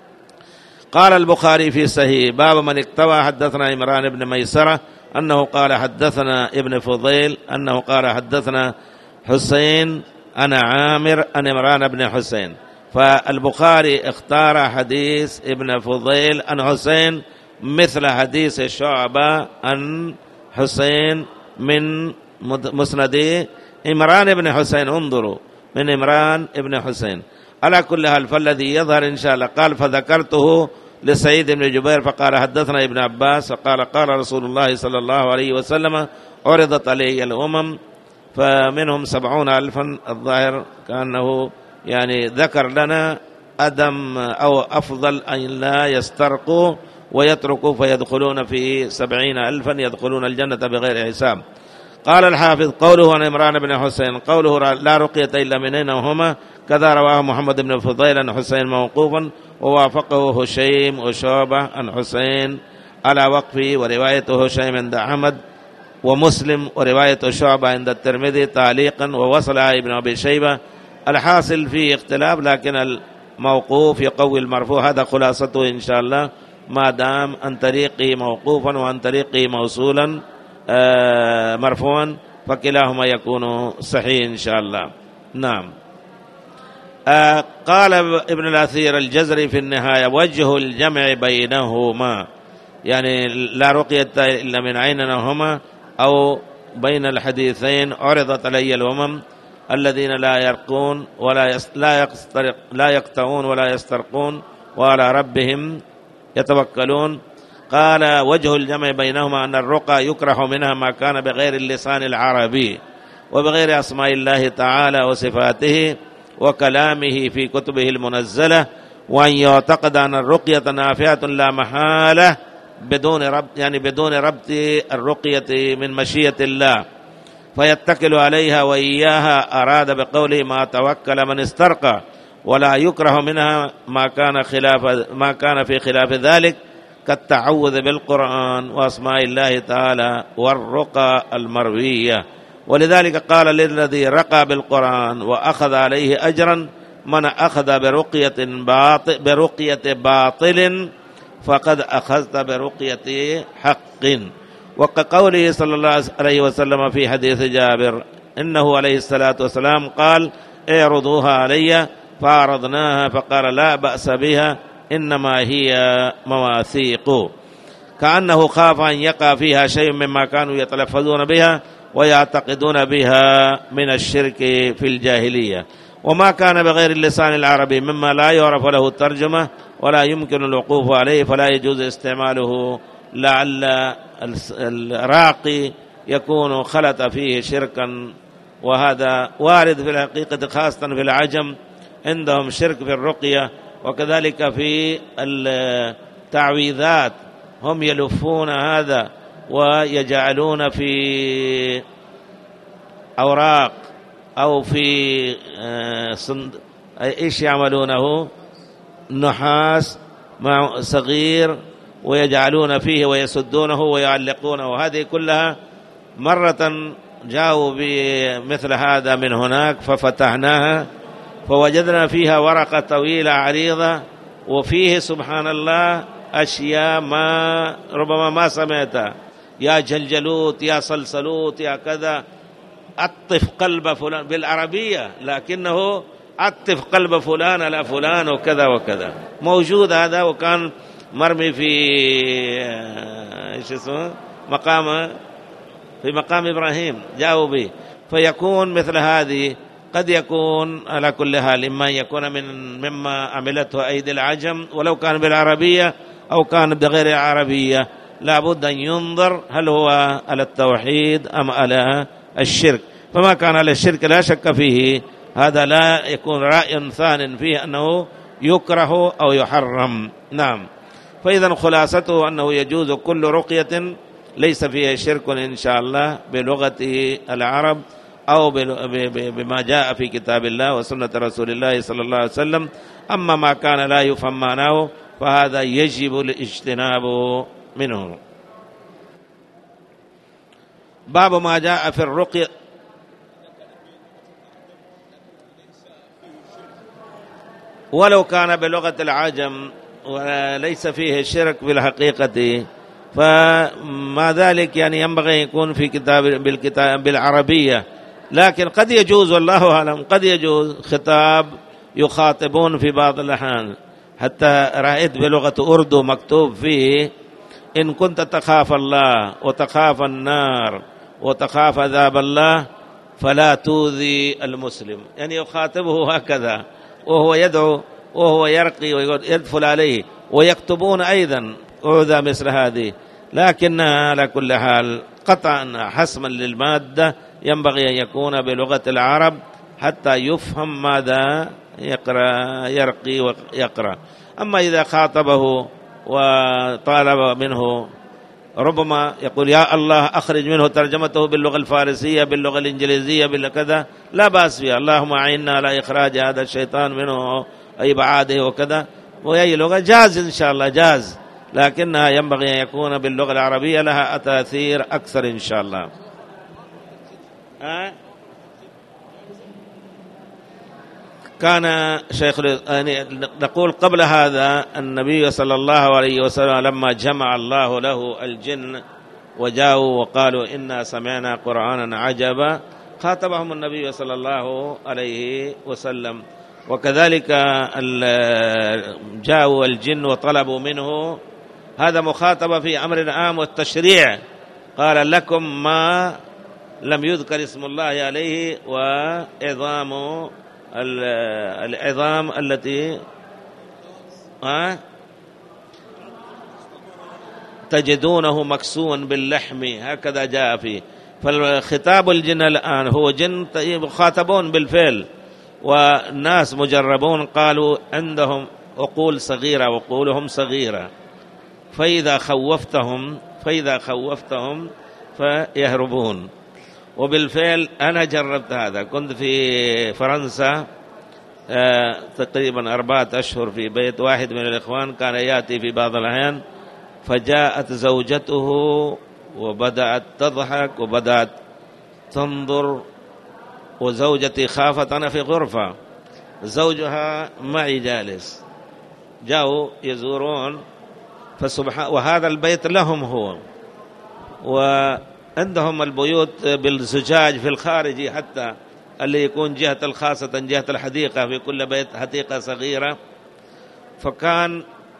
Speaker 1: قال البخاري في صحيح: باب من اكتوى. حدثنا عمران بن ميسرة أنه قال حدثنا ابن فضيل أنه قال حدثنا حسين أنا عامر أن عمران بن حسين. فالبخاري اختار حديث ابن فضيل عن حسين مثل حديث شعبة عن حسين من مسند عمران بن حسين. انظروا، من عمران بن حسين. على كل حال فالذي يظهر إن شاء الله. قال: فذكرته لسعيد بن جبير فقال حدثنا ابن عباس فقال: قال رسول الله صلى الله عليه وسلم: عرضت علي الأمم فمنهم سبعون ألفا. الظاهر كأنه يعني ذكر لنا أدم أو أفضل أن لا يسترقوا ويتركوا فيدخلون في سبعين ألفا يدخلون الجنة بغير حساب. قال الحافظ: قوله عن عمران بن حسين قوله لا رقية إلا منين وهما، كذا رواه محمد بن فضيل عن حسين موقوفا، ووافقه هشيم وشعبة عن حسين على وقفه، ورواية هشيم عند أحمد ومسلم، ورواية شعبة عند الترمذي تعليقا، ووصلها ابن أبي شيبة. الحاصل فيه اختلاف، لكن الموقوف يقوي المرفوع. هذا خلاصته إن شاء الله، ما دام عن طريقه موقوفا وعن طريقه موصولا مرفوعا، فكلاهما يكون صحيح إن شاء الله. نعم. آه قال ابن الأثير الجزري في النهاية: وجه الجمع بينهما، يعني لا رقية إلا من عينهما، أو بين الحديثين: عرضت علي الأمم الذين لا يرقون ولا يس لا, يسترق لا يقطعون ولا يسترقون وعلى ربهم يتوكلون. قال: وجه الجمع بينهما أن الرقى يكره منها ما كان بغير اللسان العربي وبغير أسماء الله تعالى وصفاته وكلامه في كتبه المنزلة، وأن يعتقد أن الرقية نافعة لا محالة بدون ربط، يعني بدون ربط الرقية من مشيئة الله، فيتكل عليها وإياها. أراد بقوله: ما توكل من استرقى. ولا يكره منها ما كان خلاف ما كان في خلاف ذلك، كالتعوذ بالقرآن وأسماء الله تعالى والرقى المروية. ولذلك قال للذي رقى بالقرآن وأخذ عليه أجرا: من أخذ برقية باطل, برقية باطل فقد أخذت برقية حق. وكقوله صلى الله عليه وسلم في حديث جابر: إنه عليه الصلاة والسلام قال: اعرضوها علي، فعرضناها فقال: لا بأس بها، إنما هي مواثيق، كأنه خاف أن يقع فيها شيء مما كانوا يتلفظون بها ويعتقدون بها من الشرك في الجاهلية. وما كان بغير اللسان العربي مما لا يعرف له الترجمة ولا يمكن الوقوف عليه فلا يجوز استعماله، لعل الراقي يكون خلط فيه شركا، وهذا وارد في الحقيقة خاصة في العجم، عندهم شرك في الرقية وكذلك في التعويذات، هم يلفون هذا ويجعلون في أوراق أو في صند... إيش يعملونه، نحاس مع صغير ويجعلون فيه ويسدونه ويعلقونه، وهذه كلها مرة جاءوا بمثل هذا من هناك ففتحناها فوجدنا فيها ورقة طويلة عريضة وفيه سبحان الله أشياء ما ربما ما سمعتها، يا جلجلوت يا صلصلوت يا كذا، أطف قلب فلان بالعربية، لكنه أطف قلب فلان على فلان وكذا وكذا، موجود هذا، وكان مرمي في ايش اسمه مقام في مقام إبراهيم جاءوا به. فيكون مثل هذه قد يكون على كل حال إما يكون من مما عملته أيدي العجم ولو كان بالعربية أو كان بغير العربية، لا بد أن ينظر هل هو على التوحيد أم على الشرك. فما كان على الشرك لا شك فيه، هذا لا يكون رأي ثان فيه أنه يكره أو يحرم. نعم. فإذا خلاصته أنه يجوز كل رقية ليس فيها شرك إن شاء الله بلغة العرب أو بما جاء في كتاب الله وسنة رسول الله صلى الله عليه وسلم. أما ما كان لا يفهم معناه فهذا يجب الاجتناب منه. باب ما جاء في الرقية. ولو كان بلغة العجم وليس فيه الشرك في الحقيقة فما ذلك يعني ينبغي يكون في كتاب بالكتاب بالعربية، لكن قد يجوز والله أعلم قد يجوز خطاب يخاطبون في بعض الأحيان. حتى رأيت بلغة أردو مكتوب فيه إن كنت تخاف الله وتخاف النار وتخاف عذاب الله فلا تؤذي المسلم، يعني يخاطبه هكذا وهو يدعو وهو يرقي ويدفل عليه، ويكتبون أيضا أعذى مثل هذه. لكن على كل حال قطعا حسما للمادة ينبغي أن يكون بلغة العرب حتى يفهم ماذا يقرأ يرقي ويقرأ. أما إذا خاطبه وطالب منه ربما يقول يا الله أخرج منه ترجمته باللغة الفارسية باللغة الإنجليزية بالكذا، لا بأس بها، اللهم أعنا على إخراج هذا الشيطان منه أي بعاده وكذا، وأي لغة جاز إن شاء الله جاز، لكنها ينبغي أن يكون باللغة العربية لها تأثير أكثر إن شاء الله. أه؟ كان شيخ يعني نقول قبل هذا النبي صلى الله عليه وسلم لما جمع الله له الجن وجاءوا وقالوا إنا سمعنا قرآنا عجبا خاطبهم النبي صلى الله عليه وسلم، وكذلك جاءوا الجن وطلبوا منه، هذا مخاطبة في أمر عام والتشريع، قال لكم ما لم يذكر اسم الله عليه وعظام العظام التي أه تجدونه مكسوا باللحم، هكذا جاء فيه. فالخطاب الجن الآن هو جن مخاطبون بالفعل، والناس مجربون قالوا عندهم عقول صغيرة وعقولهم صغيرة، فإذا خوفتهم فإذا خوفتهم فيهربون. وبالفعل أنا جربت هذا، كنت في فرنسا آه تقريبا أربعة أشهر في بيت واحد من الإخوان، كان يأتي في بعض الأحيان، فجاءت زوجته وبدأت تضحك وبدأت تنظر، وزوجتي خافت، أنا في غرفة زوجها معي جالس، جاءوا يزورون فسبحان، وهذا البيت لهم هو، وعندهم البيوت بالزجاج في الخارج حتى اللي يكون جهة الخاصة جهة الحديقة، في كل بيت حديقة صغيرة. فكان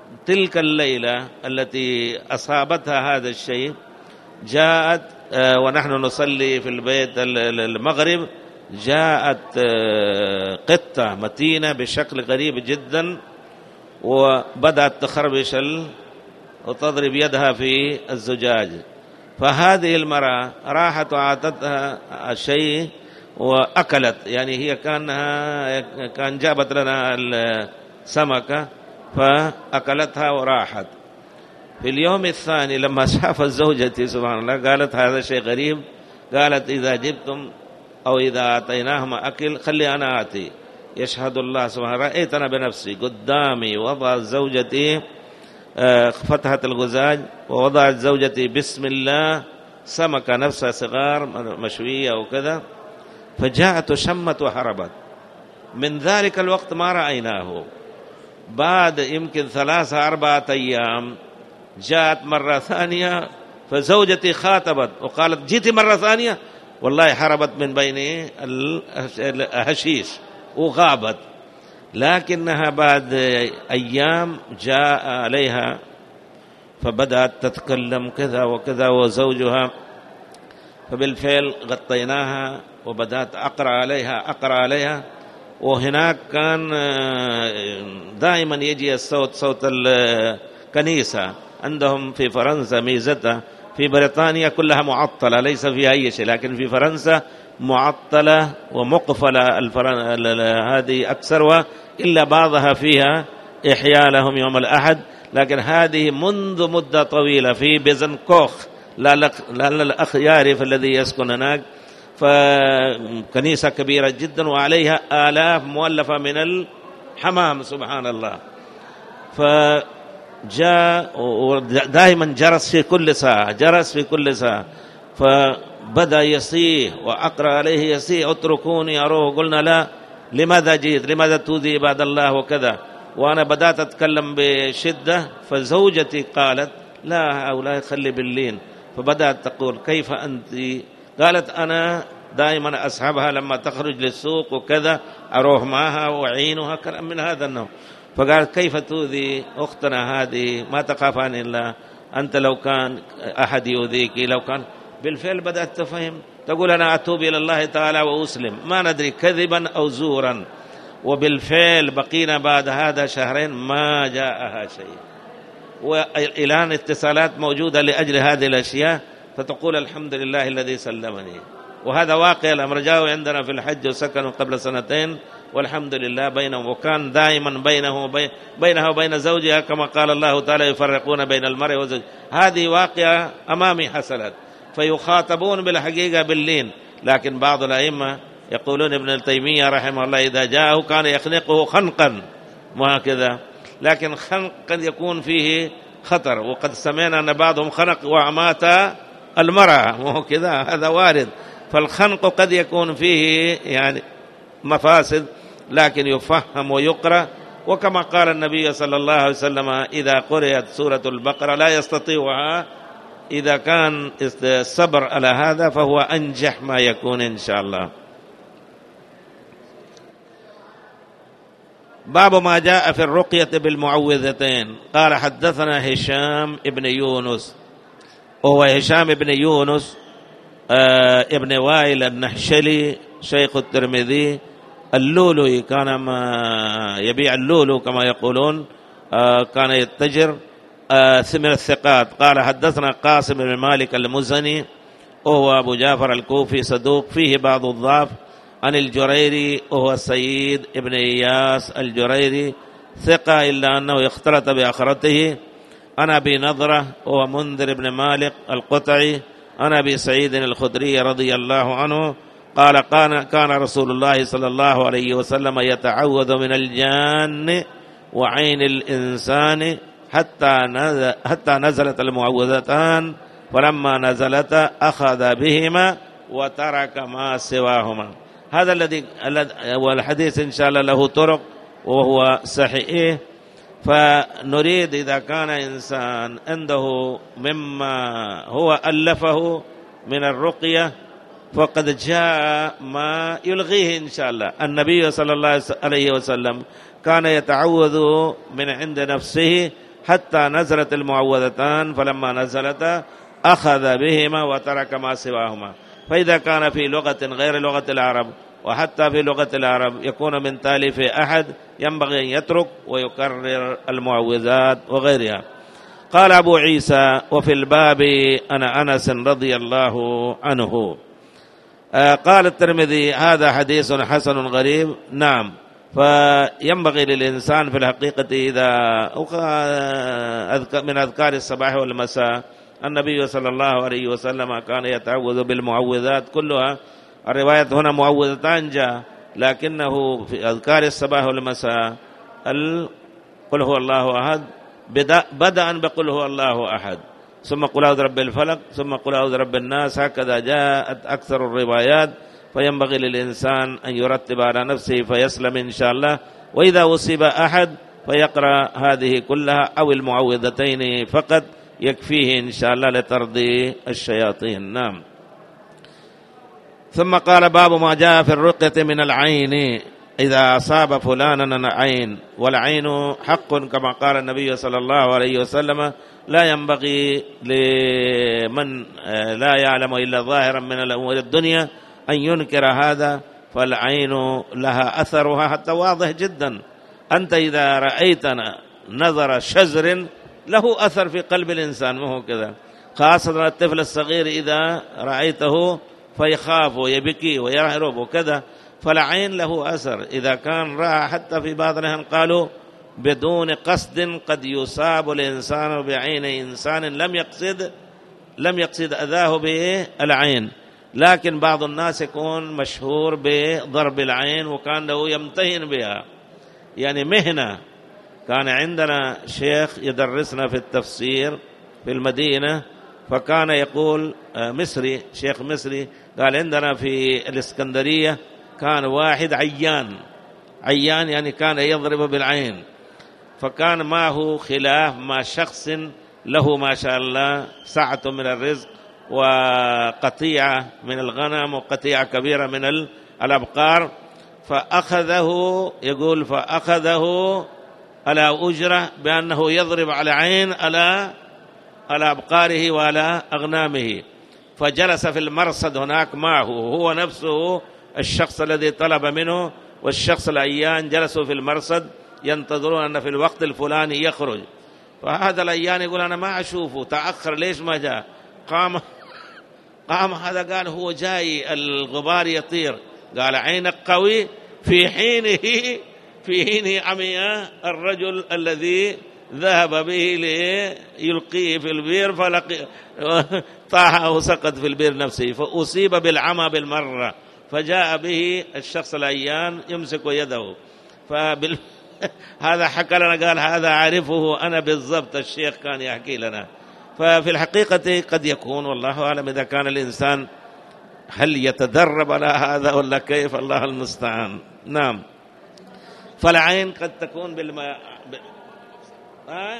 Speaker 1: تلك الليلة التي أصابتها هذا الشيء جاءت ونحن نصلي في البيت المغرب، جاءت قطة متينة بشكل غريب جدا، وبدأت تخربش وتضرب يدها في الزجاج. فهذه المرأة راحت وعطتها شيء وأكلت، يعني هي كانها كان جابت لنا السمكة فأكلتها وراحت. في اليوم الثاني لما شافت زوجتي سبحان الله قالت هذا شيء غريب، قالت إذا جبتم أو إذا أعطيناهم أكل خلي أنا آتي. يشهد الله سبحانه، رأيت أنا بنفسي قدامي وضعت زوجتي فتحت الغزاج ووضعت زوجتي بسم الله سمكة نفسها صغار مشوية وكذا، فجاءت وشمت وهربت. من ذلك الوقت ما رأيناه. بعد يمكن ثلاثة أربعة أيام جاءت مرة ثانية، فزوجتي خاطبت وقالت جيتي مرة ثانية؟ والله هربت من بين الهشيش وغابت. لكنها بعد أيام جاء عليها فبدأت تتكلم كذا وكذا وزوجها، فبالفعل غطيناها وبدأت أقرأ عليها أقرأ عليها. وهناك كان دائما يجي الصوت صوت الكنيسة، عندهم في فرنسا ميزتها، في بريطانيا كلها معطلة ليس فيها أي شيء، لكن في فرنسا معطلة ومقفلة هذه أكثرها، إلا بعضها فيها إحياء لهم يوم الأحد. لكن هذه منذ مدة طويلة في بيزنكوخ، لا الأخ يعرف الذي يسكن هناك، فكنيسة كبيرة جدا وعليها آلاف مؤلفة من الحمام سبحان الله. فجاء دائما جرس في كل ساعة، جرس في كل ساعة، فبدأ يصيح وأقرأ عليه يصيح اتركوني أروح. قلنا لا، لماذا جيت؟ لماذا تؤذي عباد الله وكذا؟ وأنا بدأت أتكلم بشدة، فزوجتي قالت لا هؤلاء خلي باللين. فبدأت تقول كيف أنت؟ قالت أنا دائما أسحبها لما تخرج للسوق وكذا، أروح معها وأعينها كلام من هذا النوع. فقالت كيف تؤذي أختنا هذه؟ ما تخافان إلا أنت لو كان أحد يؤذيك لو كان. بالفعل بدأت تفهم، تقول أنا أتوب إلى الله تعالى وأسلم، ما ندري كذبا أو زورا. وبالفعل بقينا بعد هذا شهرين ما جاءها شيء، والآن اتصالات موجودة لأجل هذه الأشياء، فتقول الحمد لله الذي سلمني. وهذا واقع الأمر، جاءوا عندنا في الحج وسكنوا قبل سنتين والحمد لله بينهم، وكان دائما بينه وبين بينها وبين زوجها كما قال الله تعالى يفرقون بين المرء وزوجه. هذه واقعة أمامي حصلت، فيخاطبون بالحقيقة باللين. لكن بعض الأئمة يقولون ابن تيمية رحمه الله إذا جاءه كان يخنقه خنقا وهكذا، لكن خنق قد يكون فيه خطر، وقد سمعنا أن بعضهم خنق ومات المرأة وهكذا، هذا وارد. فالخنق قد يكون فيه يعني مفاسد، لكن يفهم ويقرأ. وكما قال النبي صلى الله عليه وسلم إذا قرأت سورة البقرة لا يستطيعها، إذا كان الصبر على هذا فهو أنجح ما يكون إن شاء الله. باب ما جاء في الرقية بالمعوذتين. قال حدثنا هشام ابن يونس، وهو هشام ابن يونس آه ابن وائل النحشلي شيخ الترمذي اللولوي، كان ما يبيع اللولو كما يقولون، آه كان يتجر آه من الثقات. قال حدثنا قاسم بن مالك المزني وهو أبو جعفر الكوفي صدوق فيه بعض الضعف، عن الجريري وهو سيد ابن إياس الجريري ثقة إلا أنه اختلط بأخرته، عن أبي نضرة وهو منذر بن مالك القطعي، عن أبي سعيد الخدري رضي الله عنه قال كان رسول الله صلى الله عليه وسلم يتعوذ من الجان وعين الإنسان حتى نزل حتى نزلت المعوذتان، فلما نزلت أخذ بهما وترك ما سواهما. هذا الذي والحديث إن شاء الله له طرق وهو صحيح. فنريد إذا كان إنسان عنده مما هو ألفه من الرقية فقد جاء ما يلغيه إن شاء الله. النبي صلى الله عليه وسلم كان يتعوذ من عند نفسه حتى نزلت المعوذتان، فلما نزلتا أخذ بهما وترك ما سواهما. فإذا كان في لغة غير لغة العرب وحتى في لغة العرب يكون من تاليف أحد، ينبغي أن يترك ويكرر المعوذات وغيرها. قال أبو عيسى: وفي الباب أنا أنس رضي الله عنه. آه قال الترمذي: هذا حديث حسن غريب. نعم، فينبغي للإنسان في الحقيقة إذا من أذكار الصباح والمساء، النبي صلى الله عليه وسلم كان يتعوذ بالمعوذات كلها. الرواية هنا معوذتان جاء، لكنه في أذكار الصباح والمساء قل هو الله أحد، بدأ بقل هو الله أحد، ثم قل أعوذ برب الفلق، ثم قل أعوذ برب الناس. هكذا جاءت أكثر الروايات. فينبغي للإنسان أن يرتب على نفسه فيسلم إن شاء الله. وإذا أصيب أحد فيقرأ هذه كلها أو المعوذتين فقط، يكفيه إن شاء الله لترضي الشياطين. نعم. ثم قال: باب ما جاء في الرقية من العين إذا أصاب فلانا عين، والعين حق كما قال النبي صلى الله عليه وسلم: لا ينبغي لمن لا يعلم إلا ظاهرا من الأمور الدنيا أن ينكر هذا، فالعين لها أثرها حتى واضح جدا. أنت إذا رأيتنا نظر شزر له أثر في قلب الإنسان، ما هو كذا؟ خاصة الطفل الصغير إذا رأيته فيخاف ويبكي ويهرب وكذا، فالعين له أثر. إذا كان رأى حتى في بعض الأحيان قالوا بدون قصد قد يصاب الإنسان بعين إنسان لم يقصد لم يقصد أذاه بالعين، لكن بعض الناس يكون مشهور بضرب العين وكان له يمتهن بها، يعني مهنة. كان عندنا شيخ يدرسنا في التفسير في المدينة، فكان يقول مصري، شيخ مصري، قال عندنا في الإسكندرية كان واحد عيان عيان يعني كان يضرب بالعين، فكان معه خلاف مع شخص له ما شاء الله سعة من الرزق وقطيعة من الغنم وقطيعة كبيرة من الأبقار، فأخذه يقول فأخذه على أجرة بأنه يضرب على عين على على أبقاره وعلى أغنامه، فجلس في المرصد هناك معه هو نفسه الشخص الذي طلب منه والشخص العيان، جلسوا في المرصد ينتظرون أن في الوقت الفلاني يخرج. فهذا العيان يقول أنا ما أشوفه، تأخر ليش ما جاء؟ قام قام هذا قال هو جاي الغبار يطير، قال عينك قوي. في حينه في حينه عمي الرجل الذي ذهب به ليلقيه في البير، فلقي طاح وسقط في البير نفسه، فأصيب بالعمى بالمرة، فجاء به الشخص العيان يمسك يده. فبال هذا حكى لنا قال هذا أعرفه أنا بالضبط، الشيخ كان يحكي لنا. ففي الحقيقة قد يكون والله أعلم إذا كان الإنسان هل يتدرب على هذا ولا كيف، الله المستعان. نعم. فالعين قد تكون بالماء آه؟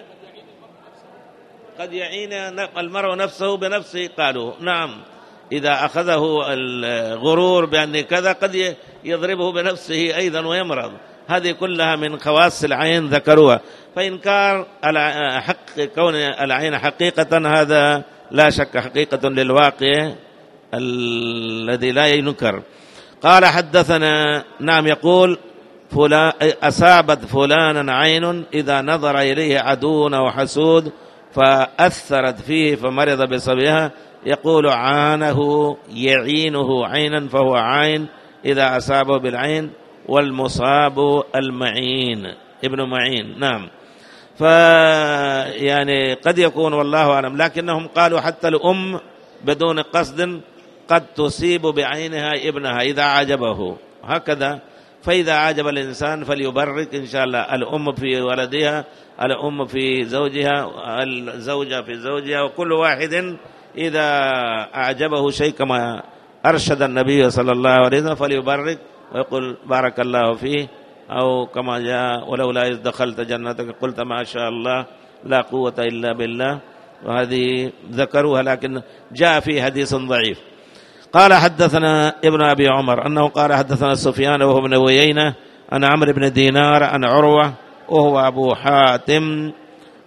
Speaker 1: قد يعين المرء نفسه بنفسه قالوا. نعم، إذا أخذه الغرور بأن كذا قد يضربه بنفسه أيضا ويمرض. هذه كلها من خواص العين ذكروها. فإنكار حق كون العين حقيقة هذا لا شك حقيقة للواقع الذي لا ينكر. قال حدثنا نعم يقول فلان أصابت فلانا عين إذا نظر إليه عدو أو حسود فأثرت فيه فمرض بصبيها، يقول عانه يعينه عينا فهو عين إذا أصابه بالعين، والمصاب المعين ابن معين. نعم. فيعني قد يكون والله أعلم، لكنهم قالوا حتى الأم بدون قصد قد تصيب بعينها ابنها إذا عجبه هكذا. فإذا عجب الإنسان فليبرك إن شاء الله، الأم في ولدها، الأم في زوجها، الزوجة في زوجها، وكل واحد إذا أعجبه شيء كما أرشد النبي صلى الله عليه وسلم فليبرك ويقول بارك الله فيه، أو كما جاء ولولا إذ دخلت جنتك قلت ما شاء الله لا قوة إلا بالله. وهذه ذكروها لكن جاء في حديث ضعيف. قال حدثنا ابن أبي عمر أنه قال حدثنا سفيان وهو ابن عيينة عن عمرو بن دينار عن عروة وهو أبو حاتم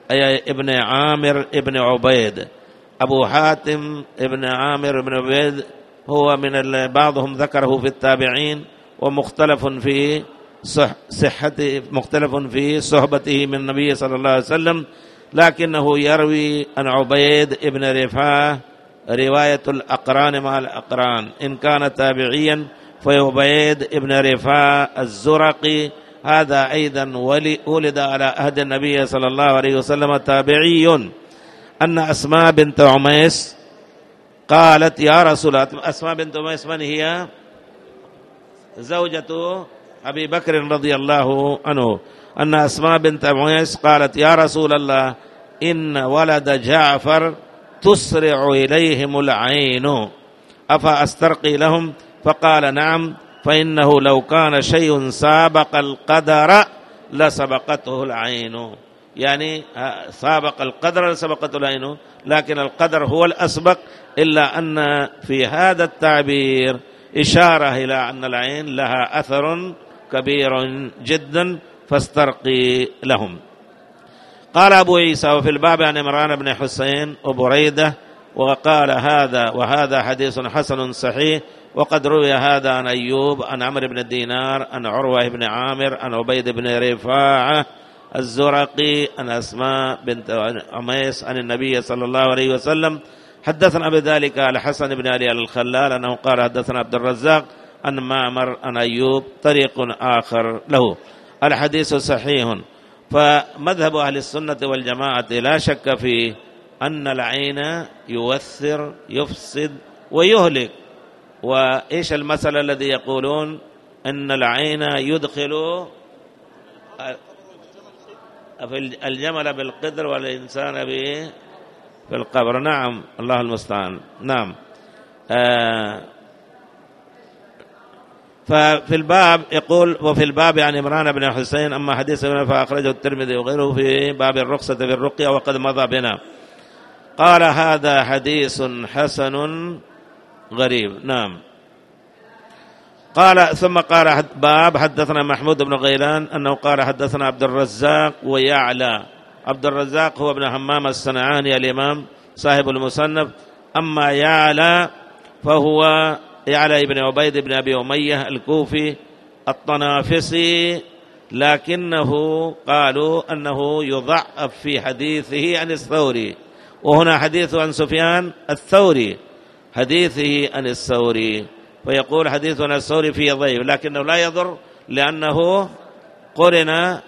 Speaker 1: ابن عامر ابن عبيد. أبو حاتم ابن عامر ابن عبيد هو من بعضهم ذكره في التابعين، ومختلف في صحته، مختلف في صحبته من النبي صلى الله عليه وسلم، لكنه يروي عن عبيد ابن رفاعة رواية الأقران مع الأقران. إن كان تابعيا فعبيد ابن رفاعة الزرقي هذا أيضا ولد على عهد النبي صلى الله عليه وسلم، تابعي. أن أسماء بنت عميس قالت يا رسول الله، أسماء بنت عميس من هي؟ زوجة أبي بكر رضي الله عنه. أن أسماء بنت عميس قالت يا رسول الله إن ولد جعفر تسرع إليهم العين أفأسترقي لهم؟ فقال نعم، فإنه لو كان شيء سابق القدر لسبقته العين، يعني سابق القدر لسبقته العين، لكن القدر هو الأسبق، إلا أن في هذا التعبير إشارة إلى أن العين لها أثر كبير جدا، فاسترقي لهم. قال أبو عيسى وفي الباب عن عمران بن حسين وبريدة، وقال هذا وهذا حديث حسن صحيح، وقد روي هذا عن أيوب عن عمرو بن الدينار عن عروة بن عامر عن عبيد بن رفاعة الزرقي عن أسماء بنت عميس عن النبي صلى الله عليه وسلم. حدثنا بذلك على حسن بن علي الخلال أنه قال حدثنا عبد الرزاق عن معمر عن أيوب طريق آخر له. الحديث صحيح. فمذهب أهل السنة والجماعة لا شك فيه أن العين يوثر يفسد ويهلك. وإيش المثل الذي يقولون أن العين يدخل الجمل بالقدر والإنسان في القبر. نعم، الله المستعان. نعم. آه ففي الباب يقول وفي الباب عن عمران بن حسين أما حديث فأخرجه الترمذي وغيره في باب الرخصة في الرقية وقد مضى بنا. قال هذا حديث حسن غريب. نعم. قال ثم قال باب حدثنا محمود بن غيلان أنه قال حدثنا عبد الرزاق ويعلى. عبد الرزاق هو ابن همام الصنعاني الإمام صاحب المصنف. أما يعلى فهو يعلى ابن عبيد بن أبي أمية الكوفي الطنافسي، لكنه قالوا أنه يضعف في حديثه عن الثوري، وهنا حديث عن سفيان الثوري، حديثه عن الثوري، فيقول حديث عن الثوري فيه ضعيف، لكنه لا يضر لأنه قرن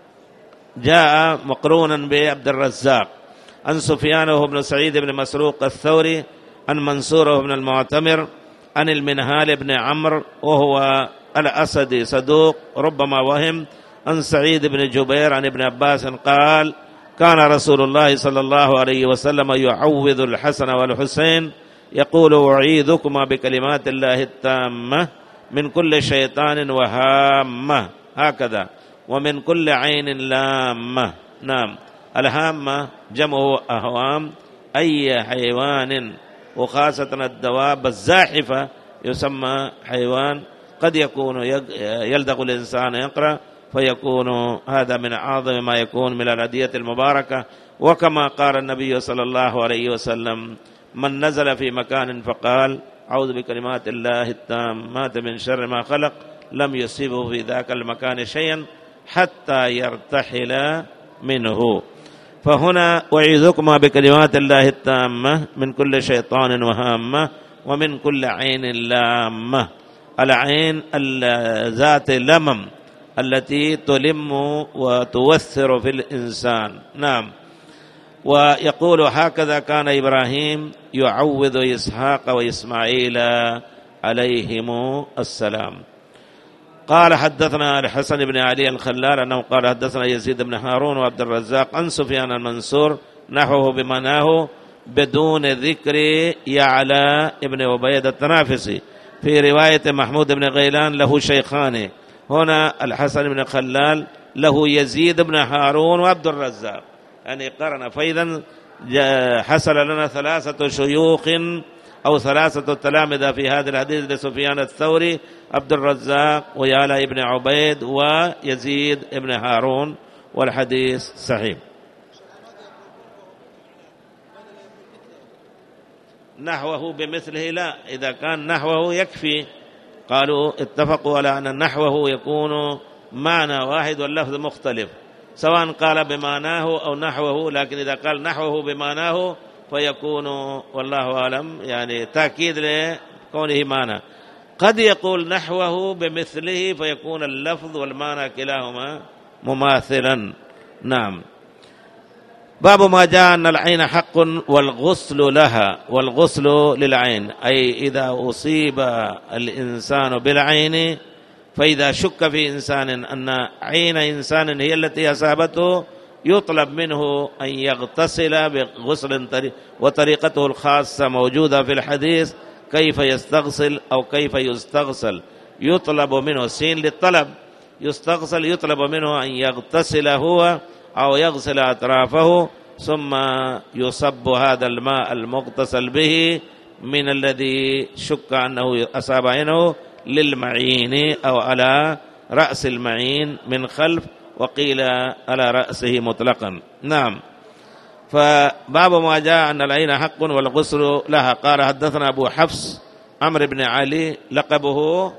Speaker 1: جاء مقرونا بعبد الرزاق. عن سفيان وهو ابن سعيد بن مسروق الثوري عن منصور وابن المعتمر عن المنهال بن عمرو وهو الأسدي صدوق ربما وهم. عن سعيد بن جبير عن ابن عباس قال كان رسول الله صلى الله عليه وسلم يعوذ الحسن والحسين يقول أعيذكما بكلمات الله التامة من كل شيطان وهامة، هكذا، ومن كل عين لامة. نعم. الهامة جمع أهوام، أي حيوان، وخاصة الدواب الزاحفة يسمى حيوان، قد يكون يلدغ الإنسان يقرأ، فيكون هذا من أعظم ما يكون من الهدية المباركة. وكما قال النبي صلى الله عليه وسلم من نزل في مكان فقال أعوذ بكلمات الله التامات من شر ما خلق لم يصيبه في ذاك المكان شيئا حتى يرتحل منه. فهنا أعيذكما بكلمات الله التامة من كل شيطان وهامة ومن كل عين لامة. العين ذات لمم التي تلم وتوثر في الإنسان. نعم. ويقول هكذا كان إبراهيم يعوذ إسحاق وإسماعيل عليهم السلام. قال حدثنا الحسن بن علي الخلال أنه قال حدثنا يزيد بن هارون وعبد الرزاق عن سفيان المنصور نحوه بمعناه بدون ذكر يعلى ابن عبيد التنافسي. في رواية محمود بن غيلان له شيخان، هنا الحسن بن خلال له يزيد بن هارون وعبد الرزاق، يعني قرن. فإذا حصل لنا ثلاثة شيوخ أو ثلاثة تلامذة في هذا الحديث لسفيان الثوري، عبد الرزاق ويعلى ابن عبيد ويزيد ابن هارون، والحديث صحيح. نحوه بمثله لا، إذا كان نحوه يكفي. قالوا اتفقوا على أن نحوه يكون معنى واحد واللفظ مختلف، سواء قال بمعناه أو نحوه، لكن إذا قال نحوه بمعناه فيكون والله أعلم يعني تأكيد لكونه معنى. قد يقول نحوه بمثله فيكون اللفظ والمعنى كلاهما مماثلا. نعم. باب ما جاء أن العين حق والغسل لها. والغسل للعين أي إذا أصيب الإنسان بالعين، فإذا شك في إنسان أن عين إنسان هي التي أصابته يطلب منه أن يغتسل بغسل، وطريقته الخاصة موجودة في الحديث كيف يستغسل أو كيف يستغسل. يطلب منه سين للطلب، يستغسل يطلب منه أن يغتسل هو أو يغسل أطرافه، ثم يصب هذا الماء المغتسل به من الذي شك أنه أصاب عينه للمعين أو على رأس المعين من خلف، وقيل على رأسه مطلقا. نعم. فباب ما جاء أن العين حق والغسل لها. قال حدثنا أبو حفص عمرو بن علي لقبه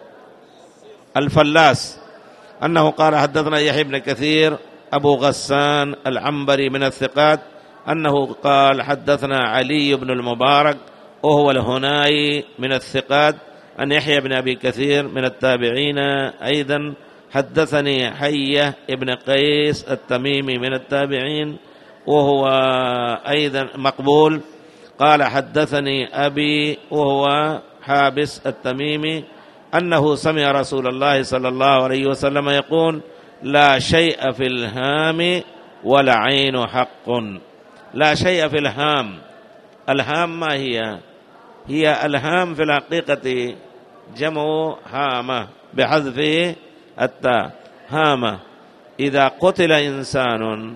Speaker 1: الفلاس أنه قال حدثنا يحيى بن كثير أبو غسان العنبري من الثقات أنه قال حدثنا علي بن المبارك وهو الهنائي من الثقات أن يحيى بن أبي كثير من التابعين أيضا حدثني حية ابن قيس التميمي من التابعين وهو أيضا مقبول قال حدثني أبي وهو حابس التميمي أنه سمع رسول الله صلى الله عليه وسلم يقول لا شيء في الهام والعين حق. لا شيء في الهام. الهام ما هي؟ هي الهام في الحقيقة جمع هامة بحذف التاء. هامة إذا قتل إنسان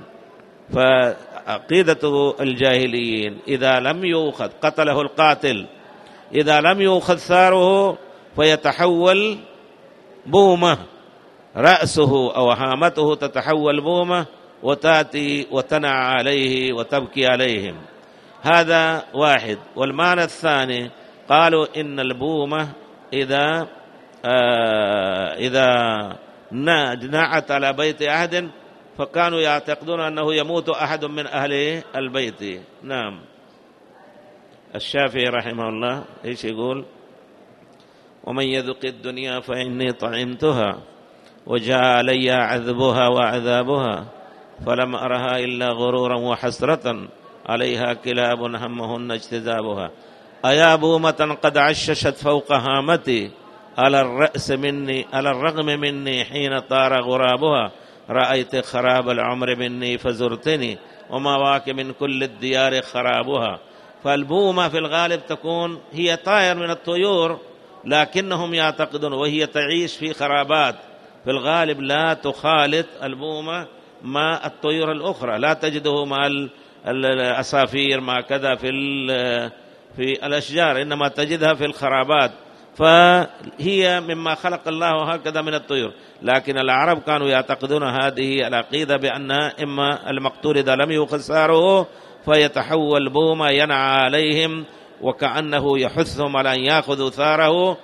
Speaker 1: فعقيدة الجاهليين إذا لم يؤخذ قتله القاتل إذا لم يؤخذ ثاره فيتحول بومة، رأسه أو هامته تتحول بومة وتأتي وتنع عليه وتبكي عليهم. هذا واحد. والمعنى الثاني قالوا إن البومة إذا آه إذا نعت على بيت أحد فكانوا يعتقدون أنه يموت أحد من أهل البيت. نعم. الشافعي رحمه الله إيش يقول؟ ومن يذق الدنيا فإني طعمتها وجاء علي عذبها وعذابها فلم أرها إلا غرورا وحسرة عليها كلاب همهن اجتذابها. أيا بومة قد عششت فوق هامتي على الرأس مني على الرغم مني حين طار غرابها رأيت خراب العمر مني فزرتني وما واك من كل الديار خرابها. فالبومة في الغالب تكون هي طائر من الطيور لكنهم يعتقدون وهي تعيش في خرابات، في الغالب لا تخالط البومة مع الطيور الأخرى، لا تجده مع الأسافير مع كذا في في الأشجار، إنما تجدها في الخرابات. فهي مما خلق الله هكذا من الطيور. لكن العرب كانوا يعتقدون هذه العقيدة بأن إما المقتول إذا لم يؤخذ ثاره فيتحول بومة ينعى عليهم وكأنه يحثهم على أن يأخذوا ثاره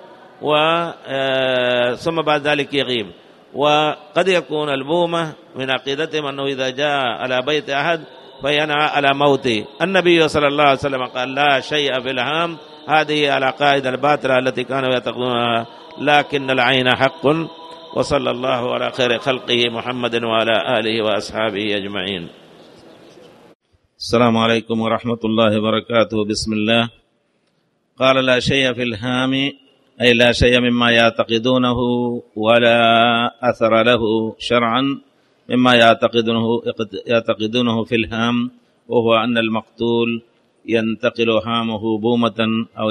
Speaker 1: ثم بعد ذلك يغيب. وقد يكون البومة من عقيدتهم أنه إذا جاء على بيت أحد فينعى على موته. النبي صلى الله عليه وسلم قال لا شيء في الهام. هذه على قاعدة الباطلة التي كانوا يعتقدونها، لكن العين حق. وصلى الله على خير خلقه محمد وعلى آله وأصحابه أجمعين. السلام عليكم ورحمة الله وبركاته. بسم الله. قال لا شيء في الهام أي لا شيء مما يعتقدونه ولا أثر له شرعا مما يعتقدونه يعتقدونه في الهام، وهو أن المقتول ينتقل هامه بومة أو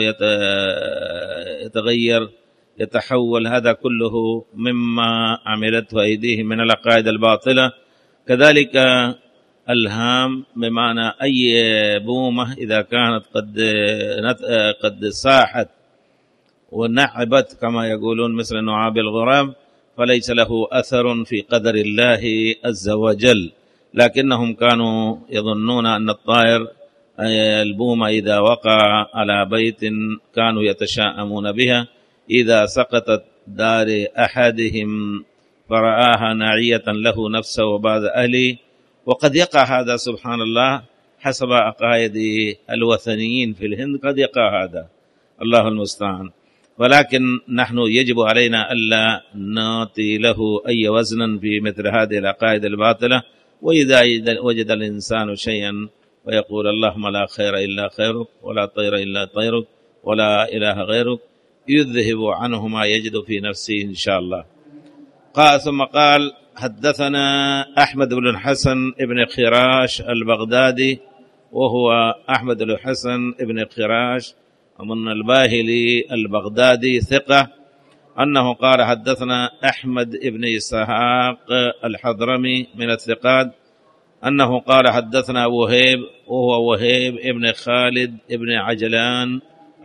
Speaker 1: يتغير يتحول. هذا كله مما عملته أيديهم من العقائد الباطلة. كذلك الهام بمعنى أي بومة إذا كانت قد قد صاحت ونعبت كما يقولون مثل نعاب الغراب فليس له أثر في قدر الله عز وجل، لكنهم كانوا يظنون أن الطائر البوم إذا وقع على بيت كانوا يتشاءمون بها إذا سقطت دار أحدهم فرآها ناعية له نفسه وبعض أهله. وقد يقع هذا سبحان الله حسب عقائد الوثنيين في الهند، قد يقع هذا، الله المستعان. ولكن نحن يجب علينا ألا نعطي له أي وزن في مثل هذه العقائد الباطلة. وإذا وجد الإنسان شيئا ويقول اللهم لا خير إلا خيرك ولا طير إلا طيرك ولا إله غيرك، يذهب عنه ما يجد في نفسه إن شاء الله. قال ثم قال حدثنا أحمد بن الحسن بن خراش البغدادي، وهو أحمد بن الحسن بن خراش من الباهلي البغدادي ثقة، أنه قال حدثنا أحمد بن إسحاق الحضرمي من الثقات أنه قال حدثنا وهيب، وهو وهيب ابن خالد ابن عجلان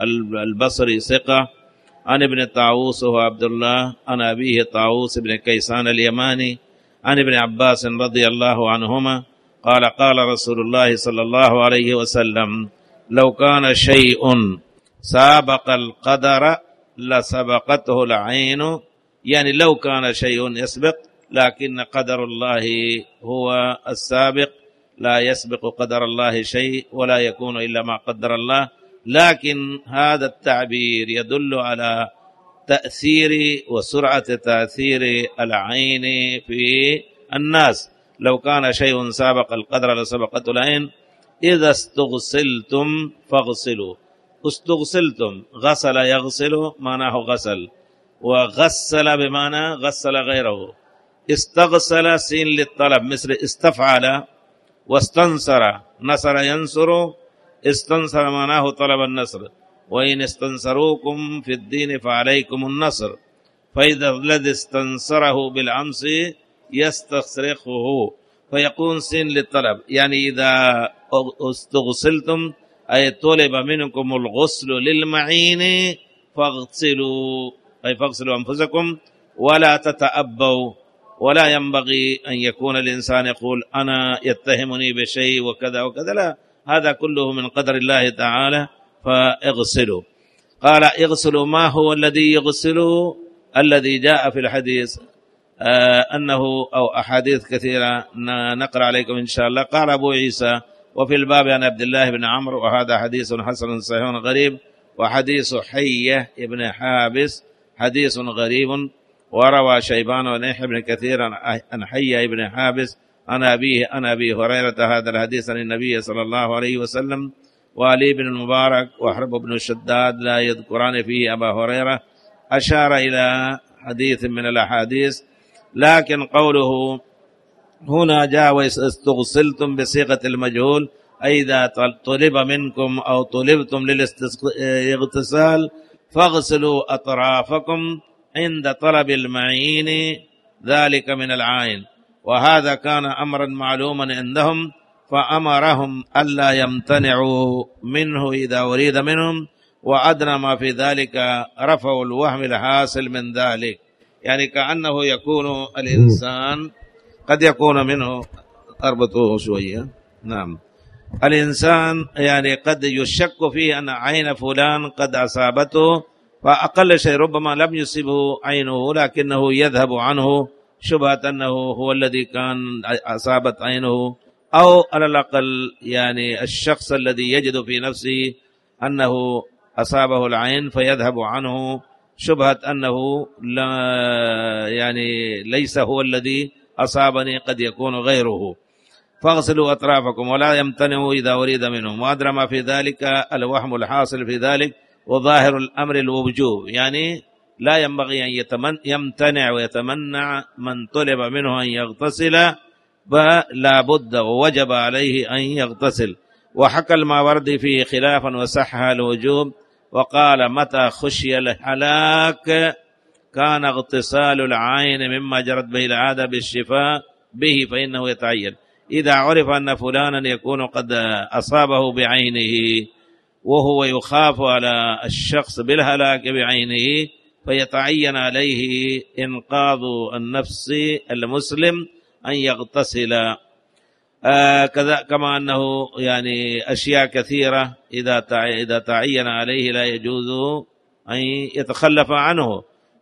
Speaker 1: البصري ثقة، عن ابن طاووس وهو عبد الله، عن أبيه طاووس بن كيسان اليماني، عن ابن عباس رضي الله عنهما قال قال رسول الله صلى الله عليه وسلم لو كان شيء سابق القدر لسبقته العين، يعني لو كان شيء يسبق، لكن قدر الله هو السابق، لا يسبق قدر الله شيء ولا يكون إلا ما قدر الله. لكن هذا التعبير يدل على تأثير وسرعة تأثير العين في الناس. لو كان شيء سابق القدر لسبقته العين. إذا استغسلتم فاغسلوا، استغسلتم غسل يغسل معناه غسل، وغسل بمعنى غسل غيره. استغسل سين للطلب مثل استفعل، واستنصر نصر ينصر، استنصر معناه طلب النصر. وإن استنصروكم في الدين فعليكم النصر، فإذا الذي استنصره بالأمس يستصرخه فيكون سين للطلب. يعني إذا استغسلتم أي طلب منكم الغسل للمعين فاغسلوا، أي فاغسلوا أنفسكم ولا تتأبوا. ولا ينبغي أن يكون الإنسان يقول أنا يتهمني بشيء وكذا وكذا، لا، هذا كله من قدر الله تعالى، فاغسلوا. قال اغسلوا، ما هو الذي يغسلوا؟ الذي جاء في الحديث آه أنه أو أحاديث كثيرة نقرأ عليكم إن شاء الله. قال أبو عيسى وفي الباب عن عبد الله بن عمرو، وهذا حديث حسن صحيح غريب. وحديث حية ابن حابس حديث غريب، وروى شيبان ونيح بن كثير عن حية ابن حابس عن أبيه عن أبي هريرة هذا الحديث عن النبي صلى الله عليه وسلم. وعلي بن المبارك وحرب بن الشداد لا يذكران فيه أبا هريرة، أشار إلى حديث من الأحاديث. لكن قوله هنا جاء واستغسلتم بصيغة المجهول، أي إذا طلب منكم أو طلبتم للاغتسال فاغسلوا أطرافكم عند طلب المعين، ذلك من العين. وهذا كان أمرا معلوما عندهم، فأمرهم ألا يمتنعوا منه إذا أريد منهم، وأدنى ما في ذلك رفعوا الوهم الحاصل من ذلك. يعني كأنه يكون الإنسان قد يكون منه، أربطوه شوية، نعم، الإنسان يعني قد يشك فيه أن عين فلان قد أصابته، فأقل شيء ربما لم يصيبه عينه لكنه يذهب عنه شبهة أنه هو الذي كان أصابت عينه، أو على الأقل يعني الشخص الذي يجد في نفسه أنه أصابه العين فيذهب عنه شبهة أنه لا يعني ليس هو الذي أصابني، قد يكون غيره. فاغسلوا أطرافكم ولا يمتنعوا إذا أريد منهم، وأدرى ما في ذلك الوهم الحاصل في ذلك، وظاهر الأمر الوجوب، يعني لا ينبغي أن يتمن يمتنع ويتمنع من طلب منه أن يغتسل، فلا بد ووجب عليه أن يغتسل. وحكى الماوردي فيه خلافا وصحها الوجوب، وقال متى خشي الهلاك كان اغتسال العين مما جرت به العادة بالشفاء به فإنه يتعين. إذا عرف أن فلانا يكون قد أصابه بعينه وهو يخاف على الشخص بالهلاك بعينه، فيتعين عليه إنقاذ النفس المسلم أن يغتسل. آه كذا كما أنه يعني أشياء كثيرة إذا إذا تعين عليه لا يجوز أن يتخلف عنه.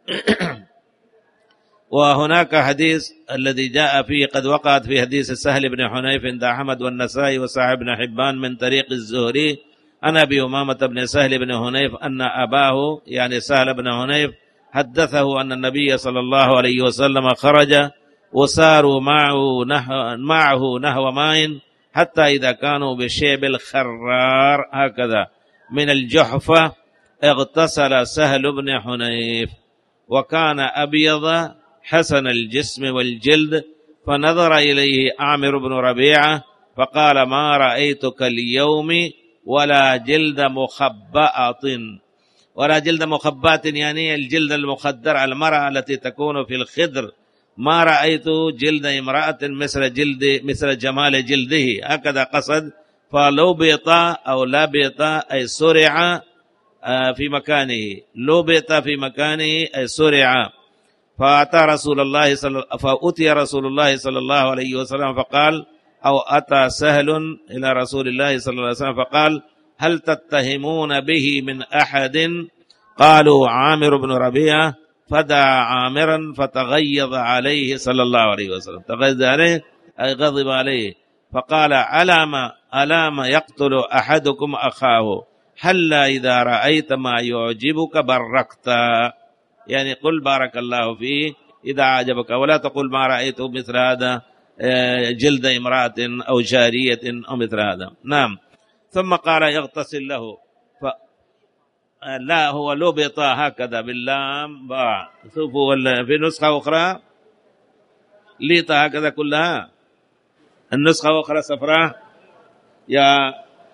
Speaker 1: وهناك حديث الذي جاء فيه قد وقعت في حديث سهل بن حنيف عند أحمد والنسائي وصاحب بن حبان من طريق الزهري عن أبي أمامة بن سهل بن حنيف أن أباه يعني سهل بن حنيف حدثه أن النبي صلى الله عليه وسلم خرج وساروا معه نحو, معه نحو ماء حتى إذا كانوا بشيب الخرار هكذا من الجحفة اغتسل سهل بن حنيف وكان أبيض حسن الجسم والجلد، فنظر إليه عامر بن ربيعة فقال ما رأيتك اليوم ولا جلد مخبأة، ولا جلد مخبأة يعني الجلد المخدر على المرأة التي تكون في الخدر، ما رأيت جلد امرأة مثل جلد مثل جمال جلده، هكذا قصد. فلو بيطا أو لا بيطا أي سرع في مكانه، لو بيطا في مكانه أي سرع. فأتى رسول الله صلى فأتي رسول الله صلى الله عليه وسلم فقال أو أتى سهل إلى رسول الله صلى الله عليه وسلم فقال هل تتهمون به من أحد؟ قالوا عامر بن ربيعة، فدعا عامرا فتغيظ عليه صلى الله عليه وسلم، تغيظ عليه أي غضب عليه، فقال ألام ألام يقتل أحدكم أخاه، هل إذا رأيت ما يعجبك بركت، يعني قل بارك الله فيه إذا عجبك، ولا تقول ما رأيت مثل هذا جلد امرأة أو جارية أو مثل هذا. نعم. ثم قال يغتسل له، ف... لا هو لبطا هكذا باللام باع، شوفوا في نسخة أخرى ليطا هكذا كلها، النسخة أخرى صفراء يا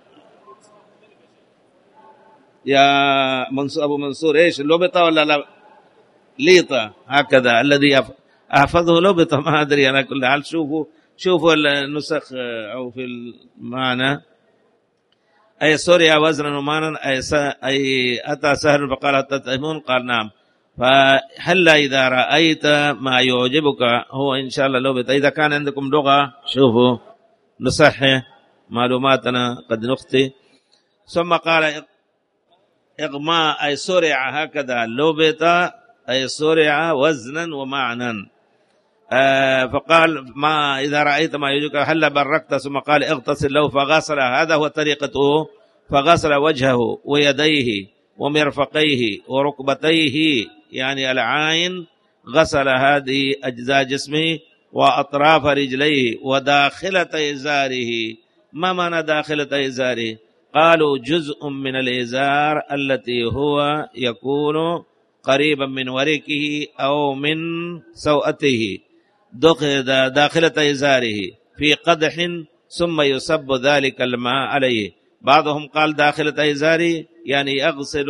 Speaker 1: يا منصور أبو منصور إيش لبطا ولا لا ليطا هكذا، الذي أحفظه لبطا ما أدري أنا كل حال. شوفوا شوفوا النسخ أو في المعنى أي سوريا وزنا ومانا أي, أي أتى سهل فقال أتتهمون، قال نعم، فهل إذا رأيت ما يعجبك، هو إن شاء الله لبطا. إذا كان عندكم لغة شوفوا نصحح معلوماتنا قد نخطئ. ثم قال إغماء أي سرع هكذا، لبطا أي سرع وزنا ومعنى. آه فقال ما إذا رأيت ما يجوك هل بركت، ثم قال اغتسل له فغسل، هذا هو طريقته، فغسل وجهه ويديه ومرفقيه وركبتيه يعني العين، غسل هذه أجزاء جسمه وأطراف رجليه وداخلة إزاره. ما معنى داخلة إزاره؟ قالوا جزء من الإزار التي هو يكون قريبا من وركه أو من سوأته، داخلة إزاره في قدح ثم يصب ذلك الماء عليه. بعضهم قال داخلة إزاره يعني يغسل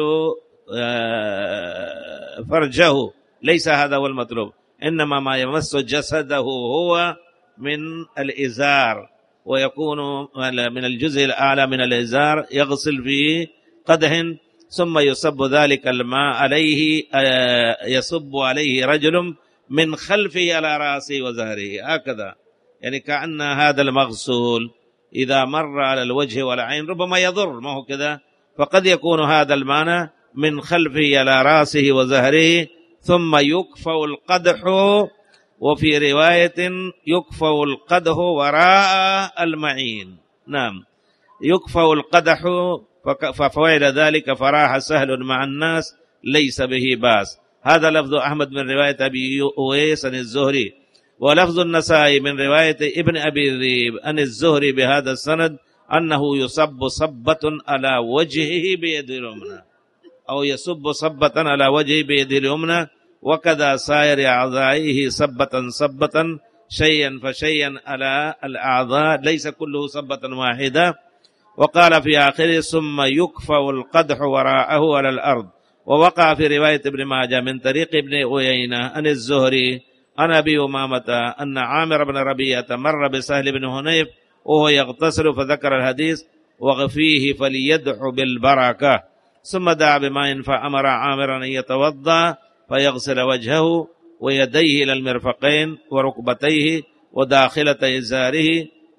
Speaker 1: فرجه، ليس هذا هو المطلوب، إنما ما يمس جسده هو من الإزار، ويكون من الجزء الأعلى من الإزار، يغسل في قدح ثم يصب ذلك الماء عليه، يصب عليه رجل من خلفه على رأسه وظهره هكذا، يعني كأن هذا المغسول إذا مر على الوجه والعين ربما يضر، ما هو كذا، فقد يكون هذا المعنى من خلفه على رأسه وظهره، ثم يكفأ القدح، وفي رواية يكفأ القدح وراء المعين. نعم، يكفأ القدح، ففعل ذلك فراح سهل مع الناس ليس به باس. هذا لفظ أحمد من رواية أبي أويس عن الزهري، ولفظ النسائي من رواية ابن أبي ذئب عن الزهري بهذا السند أنه يصب صبة على وجهه بيد اليمنى، أو يصب صبة على وجهه بيد اليمنى، وكذا سائر أعضائه صبة صبة شيئا فشيئا على الأعضاء، ليس كله صبة واحدة. وقال في آخره ثم يكفأ القدح وراءه على الأرض. ووقع في رواية ابن ماجه من طريق ابن عيينة عن الزهري عن أبي أمامة أن عامر بن ربيعة مر بسهل بن حنيف وهو يغتسل فذكر الحديث وفيه فليدح بالبركة، ثم دعا بماء فأمر عامرا أن يتوضأ فيغسل وجهه ويديه إلى المرفقين وركبتيه وداخلة إزاره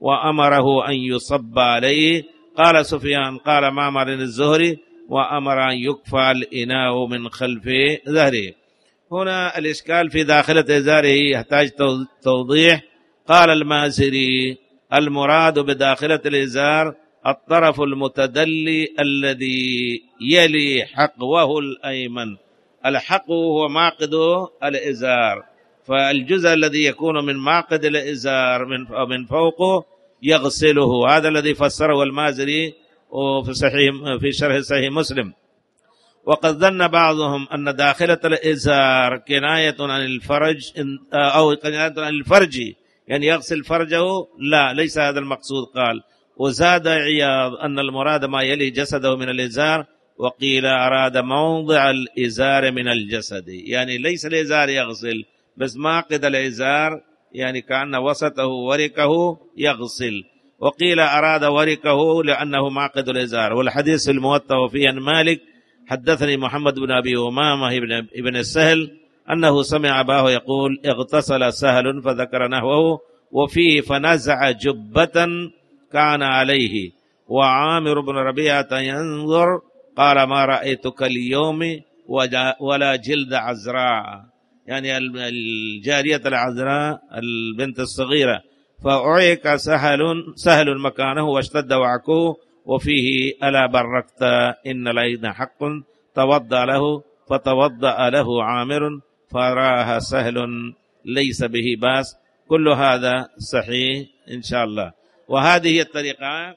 Speaker 1: وأمره أن يصب عليه. قال سفيان قال معمر الزهري وأمر أن يكفى الإناء من خلف ظهره. هنا الإشكال في داخلة إزاره يحتاج توضيح. قال المازري المراد بداخلة الإزار الطرف المتدلي الذي يلي حقوه الأيمن. الحق هو معقد الإزار، فالجزء الذي يكون من معقد الإزار من فوقه يغسله. هذا الذي فسره المازري في صحيح في شرح صحيح مسلم. وقد ظن بعضهم أن داخلة الإزار كناية عن الفرج أو كناية عن الفرج، يعني يغسل فرجه. لا، ليس هذا المقصود. قال وزاد عياض أن المراد ما يلي جسده من الإزار، وقيل أراد موضع الإزار من الجسد، يعني ليس الإزار يغسل بس معقد الإزار، يعني كأن وسطه وركه يغسل. وقيل أراد وركه لأنه معقد الإزار. والحديث الموطأ فيه عن مالك حدثني محمد بن أبي أمامة ابن السهل أنه سمع أباه يقول اغتسل سهل فذكر نحوه، وفيه فنزع جبة كان عليه وعامر بن ربيعة ينظر قال ما رأيتك اليوم ولا جلد عذراء، يعني الجارية العذراء البنت الصغيرة. فأعيك سهل سهل مكانه واشتد وعكه، وفيه ألا بركت إن العين حق توضأ له، فتوضأ له عامر فراها سهل ليس به باس. كل هذا صحيح إن شاء الله. وهذه الطريقة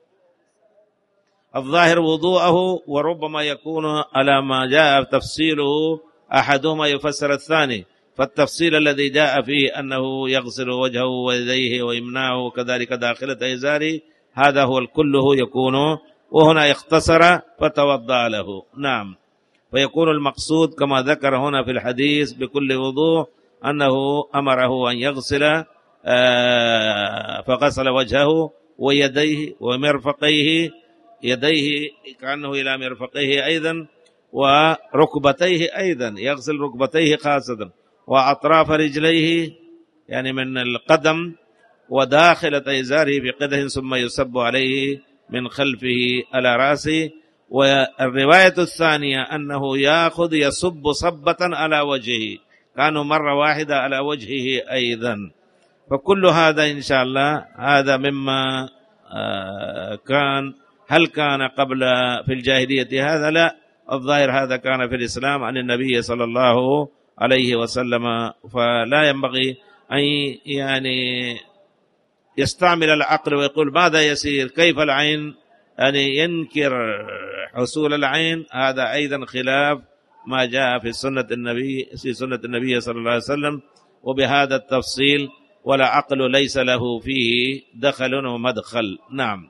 Speaker 1: الظاهر وضوءه، وربما يكون على ما جاء تفصيله أحدهما يفسر الثاني. فالتفصيل الذي جاء فيه أنه يغسل وجهه ويديه ويمنعه كذلك داخلة إزاره، هذا هو الكله يكون، وهنا اختصر فتوضأ له. نعم، فيكون المقصود كما ذكر هنا في الحديث بكل وضوء أنه أمره أن يغسل فغسل وجهه ويديه ومرفقيه، يديه كأنه إلى مرفقيه أيضا، وركبتيه أيضا يغسل ركبتيه خاصة، وأطراف رجليه يعني من القدم وداخل إزاره بقدح، ثم يصب عليه من خلفه على رأسه. والرواية الثانية أنه يأخذ يصب صبة على وجهه، كانوا مرة واحدة على وجهه أيضا. فكل هذا إن شاء الله هذا مما كان. هل كان قبل في الجاهلية هذا؟ لا، الظاهر هذا كان في الإسلام عن النبي صلى الله عليه وسلم. فلا ينبغي أن يعني يستعمل العقل ويقول ماذا يصير، كيف العين، يعني ينكر حصول العين. هذا أيضا خلاف ما جاء في سنة النبي في سنة النبي صلى الله عليه وسلم، وبهذا التفصيل ولا عقل ليس له فيه دخل ومدخل. نعم.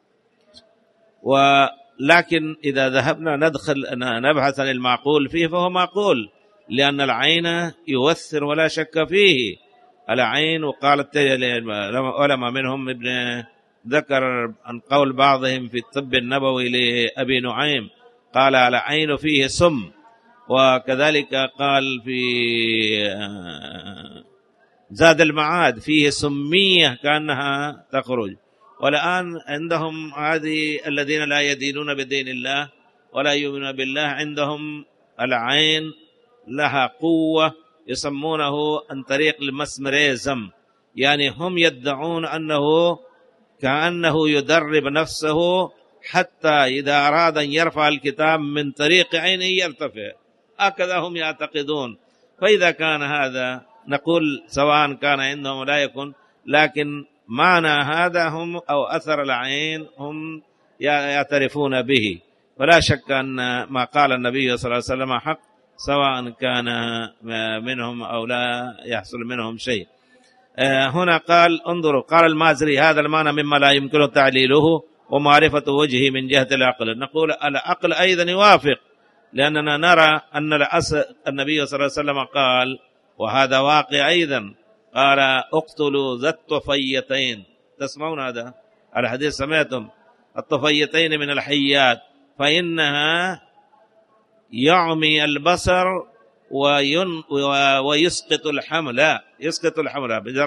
Speaker 1: ولكن إذا ذهبنا ندخل نبحث عن المعقول فيه فهو معقول، لأن العين يؤثر ولا شك فيه. العين، وقالت علماء منهم ابن ذكر عن قول بعضهم في الطب النبوي لأبي نعيم قال العين فيه سم، وكذلك قال في زاد المعاد فيه سمية كأنها تخرج. والآن عندهم هذه الذين لا يدينون بدين الله ولا يؤمنون بالله، عندهم العين لها قوة يسمونه عن طريق المسمريزم، يعني هم يدعون أنه كأنه يدرب نفسه حتى إذا أراد أن يرفع الكتاب من طريق عينه يرتفع، هكذا هم يعتقدون. فإذا كان هذا نقول سواء كان عندهم لا يكن، لكن معنى هذا هم أو أثر العين هم يعترفون به. فلا شك أن ما قال النبي صلى الله عليه وسلم حق، سواء كان منهم أو لا يحصل منهم شيء. هنا قال انظروا، قال المازري هذا المعنى مما لا يمكن تعليله ومعرفة وجهه من جهة العقل. نقول العقل أيضا يوافق، لأننا نرى أن النبي صلى الله عليه وسلم قال، وهذا واقع أيضا، قال اقتلوا ذا الطفيتين. تسمعون هذا الحديث؟ سمعتم؟ الطفيتين من الحيات، فإنها يعمي البصر وين ويسقط الحمل، لا يسقط الحمل بجرد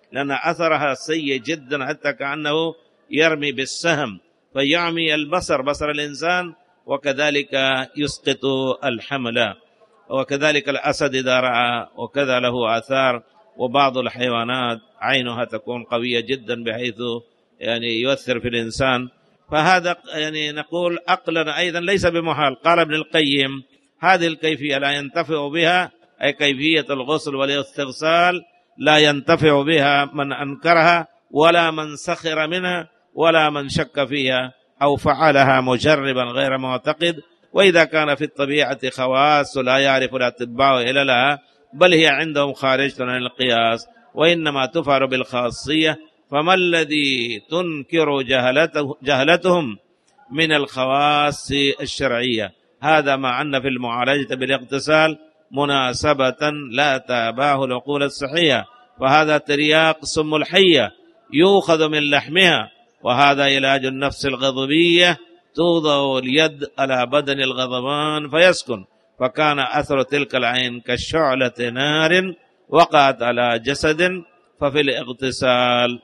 Speaker 1: لأن أثرها سيء جدا حتى كأنه يرمي بالسهم فيعمي البصر بصر الإنسان، وكذلك يسقط الحمل. وكذلك الأسد إذا رأى وكذا له آثار. وبعض الحيوانات عينها تكون قوية جدا بحيث يعني يؤثر في الإنسان. فهذا يعني نقول عقلا أيضا ليس بمحال. قال ابن القيم هذه الكيفية لا ينتفع بها، أي كيفية الغسل والاستغسال لا ينتفع بها من أنكرها ولا من سخر منها ولا من شك فيها أو فعلها مجربا غير معتقد. وإذا كان في الطبيعة خواص لا يعرف الأطباء إلا لها، بل هي عندهم خارجة عن القياس وإنما تفعل بالخاصية، فما الذي تنكر جهلته جهلتهم من الخواص الشرعية؟ هذا مع أن في المعالجة بالاغتسال مناسبة لا تاباه العقول الصحية، فهذا ترياق سم الحية يؤخذ من لحمها، وهذا علاج النفس الغضبية توضع اليد على بدن الغضبان فيسكن. فكان أثر تلك العين كشعلة نار وقعت على جسد، ففي الاغتسال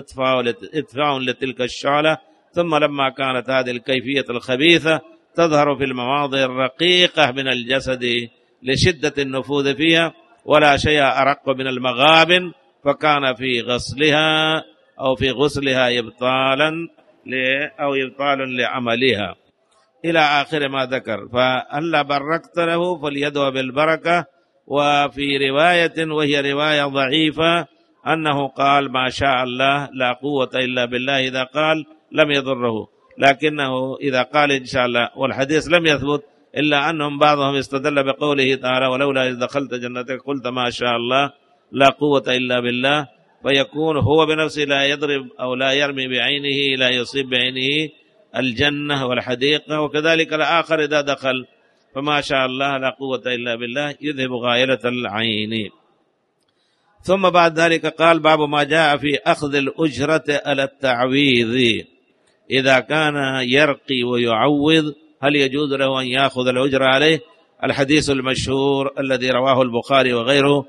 Speaker 1: إدفاع لتلك الشعلة. ثم لما كانت هذه الكيفية الخبيثة تظهر في المواضع الرقيقة من الجسد لشدة النفوذ فيها ولا شيء أرق من المغابن، فكان في غسلها أو في غسلها إبطالا أو إبطال لعملها إلى آخر ما ذكر. فهلا بركت له فليدعو بالبركة. وفي رواية وهي رواية ضعيفة أنه قال ما شاء الله لا قوة إلا بالله، إذا قال لم يضره، لكنه إذا قال إن شاء الله، والحديث لم يثبت إلا أنهم بعضهم استدل بقوله تعالى ولولا إذ دخلت جنتك قلت ما شاء الله لا قوة إلا بالله، فيكون هو بنفسه لا يضرب أو لا يرمي بعينه لا يصيب بعينه الجنة والحديقة. وكذلك الآخر إذا دخل فما شاء الله لا قوة إلا بالله يذهب غائلة العين. ثم بعد ذلك قال باب ما جاء في أخذ الأجرة على التعويذ، إذا كان يرقي ويعوذ هل يجوز له أن يأخذ الأجرة عليه؟ الحديث المشهور الذي رواه البخاري وغيره.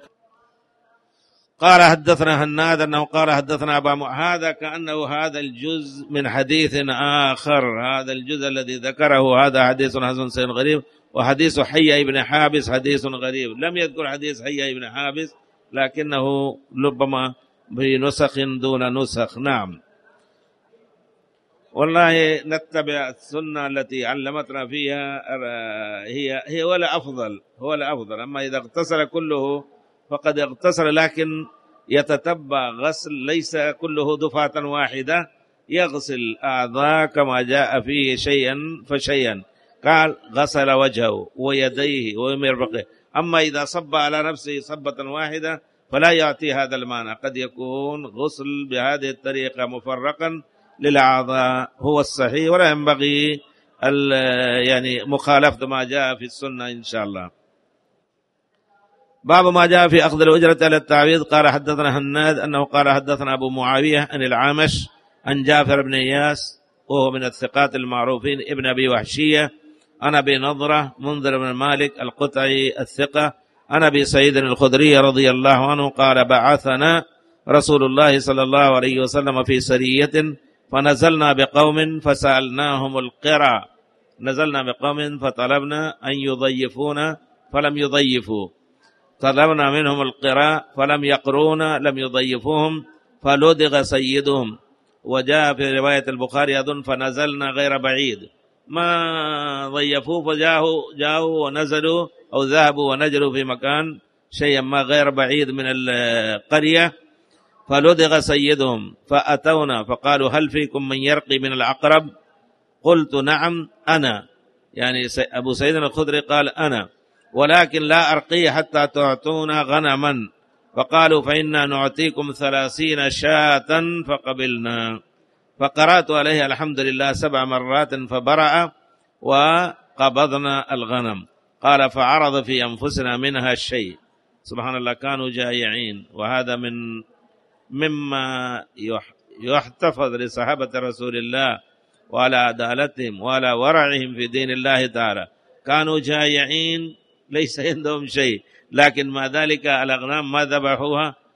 Speaker 1: قال حدثنا هناد أنه قال حدثنا أبا م... هذا كأنه هذا الجزء من حديث آخر، هذا الجزء الذي ذكره هذا حديث حسن سين غريب، وحديث حي بن حابس حديث غريب. لم يذكر حديث حي بن حابس لكنه ربما بنسخ دون نسخ. نعم، والله نتبع السنة التي علمتنا فيها، هي هي ولا أفضل، هو الأفضل. أما إذا اغتسل كله فقد اغتسل، لكن يتتبع غسل ليس كله دفعة واحدة، يغسل أعضاء كما جاء فيه شيئا فشيئا. قال غسل وجهه ويديه ومرفقه. أما إذا صب على نفسه صبة واحدة فلا يأتي هذا المعنى، قد يكون غسل بهذه الطريقة مفرقا للأعضاء هو الصحيح، ولا ينبغي يعني مخالفة ما جاء في السنة إن شاء الله. باب ما جاء في أخذ الأجرة على التعويذ. قال حدثنا هناد أنه قال حدثنا أبو معاوية عن العامش عن جعفر بن إياس وهو من الثقات المعروفين ابن أبي وحشية عن أبي نضرة منذر بن مالك القطعي الثقة عن أبي سعيد الخدري رضي الله عنه قال بعثنا رسول الله صلى الله عليه وسلم في سرية فنزلنا بقوم فسألناهم القرى، نزلنا بقوم فطلبنا أن يضيفونا فلم يضيفوا، طلبنا منهم القراء فلم يقرونا لم يضيفوهم، فلدغ سيدهم. وجاء في رواية البخاري أظن فنزلنا غير بعيد، ما ضيفوه فجاءوا جاءوا ونزلوا أو ذهبوا ونزلوا في مكان شيئا ما غير بعيد من القرية، فلدغ سيدهم فأتونا فقالوا هل فيكم من يرقي من العقرب؟ قلت نعم أنا، يعني أبو سعيد الخدري قال أنا، ولكن لا أرقي حتى تعطونا غنما، فقالوا فإنا نعطيكم ثلاثين شاة، فقبلنا. فقرأت عليه الحمد لله سبع مرات فبرأ وقبضنا الغنم. قال فعرض في أنفسنا منها الشيء. سبحان الله، كانوا جائعين، وهذا من مما يحتفظ لصحابة رسول الله وعلى عدالتهم وعلى ورعهم في دين الله تعالى. كانوا جائعين ليس عندهم شيء، لكن ما ذلك الأغنام ما ذبحوها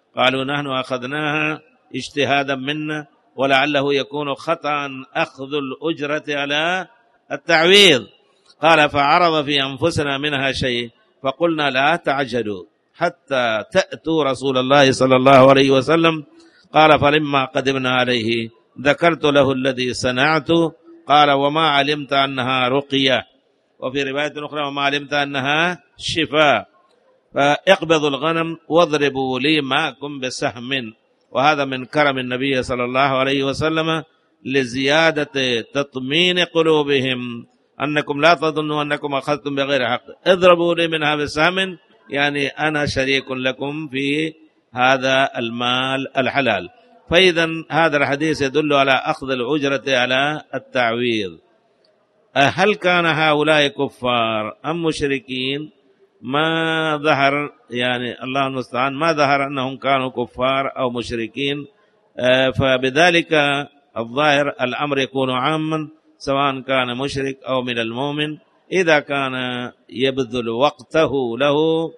Speaker 1: قالوا نحن أخذناها اجتهادا منا ولعله يكون خطأ أخذ الأجرة على التعويض. قال فعرض في أنفسنا منها شيء فقلنا لا تعجلوا حتى تأتوا رسول الله صلى الله عليه وسلم. قال فلما قدمنا عليه ذكرت له الذي صنعت. قال وما علمت أنها رقية، وفي رواية أخرى وما علمت أنها شفاء، فاقبضوا الغنم واضربوا لي معكم بسهم. وهذا من كرم النبي صلى الله عليه وسلم لزيادة تطمين قلوبهم أنكم لا تظنوا أنكم أخذتم بغير حق، اضربوا لي منها بسهم، يعني أنا شريك لكم في هذا المال الحلال. فإذا هذا الحديث يدل على أخذ الأجرة على التعويض. هل كان هؤلاء كفار أم مشركين؟ ما ظهر، يعني الله المستعان، ما ظهر أنهم كانوا كفار أو مشركين، فبذلك الظاهر الأمر يكون عاما سواء كان مشرك أو من المؤمن إذا كان يبذل وقته له،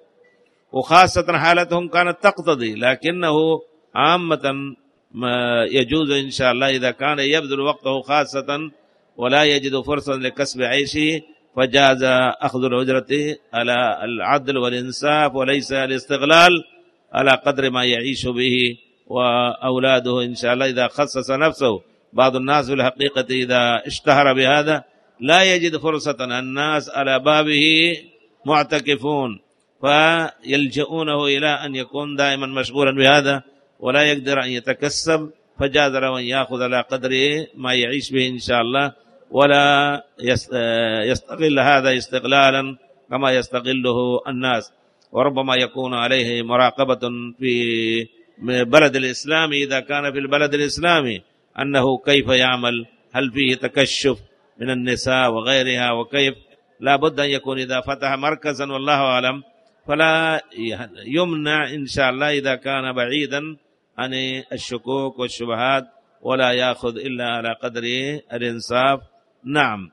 Speaker 1: وخاصة حالتهم كانت تقتضي، لكنه عامة ما يجوز إن شاء الله إذا كان يبذل وقته خاصة ولا يجد فرصة لكسب عيشه فجاز أخذ الأجرة على العدل والإنصاف وليس الاستغلال على قدر ما يعيش به وأولاده إن شاء الله. إذا خصص نفسه، بعض الناس في الحقيقة إذا اشتهر بهذا لا يجد فرصة، الناس على بابه معتكفون فيلجؤونه إلى أن يكون دائما مشغولا بهذا ولا يقدر أن يتكسب، فجاز له أن يأخذ على قدر ما يعيش به إن شاء الله، ولا يستغل هذا استغلالا كما يستغله الناس. وربما يكون عليه مراقبة في بلد الإسلام إذا كان في البلد الإسلامي أنه كيف يعمل، هل فيه تكشف من النساء وغيرها، وكيف لا بد أن يكون إذا فتح مركزا والله أعلم فلا يمنع إن شاء الله إذا كان بعيدا عن الشكوك والشبهات ولا يأخذ إلا على قدر الإنصاف. نعم.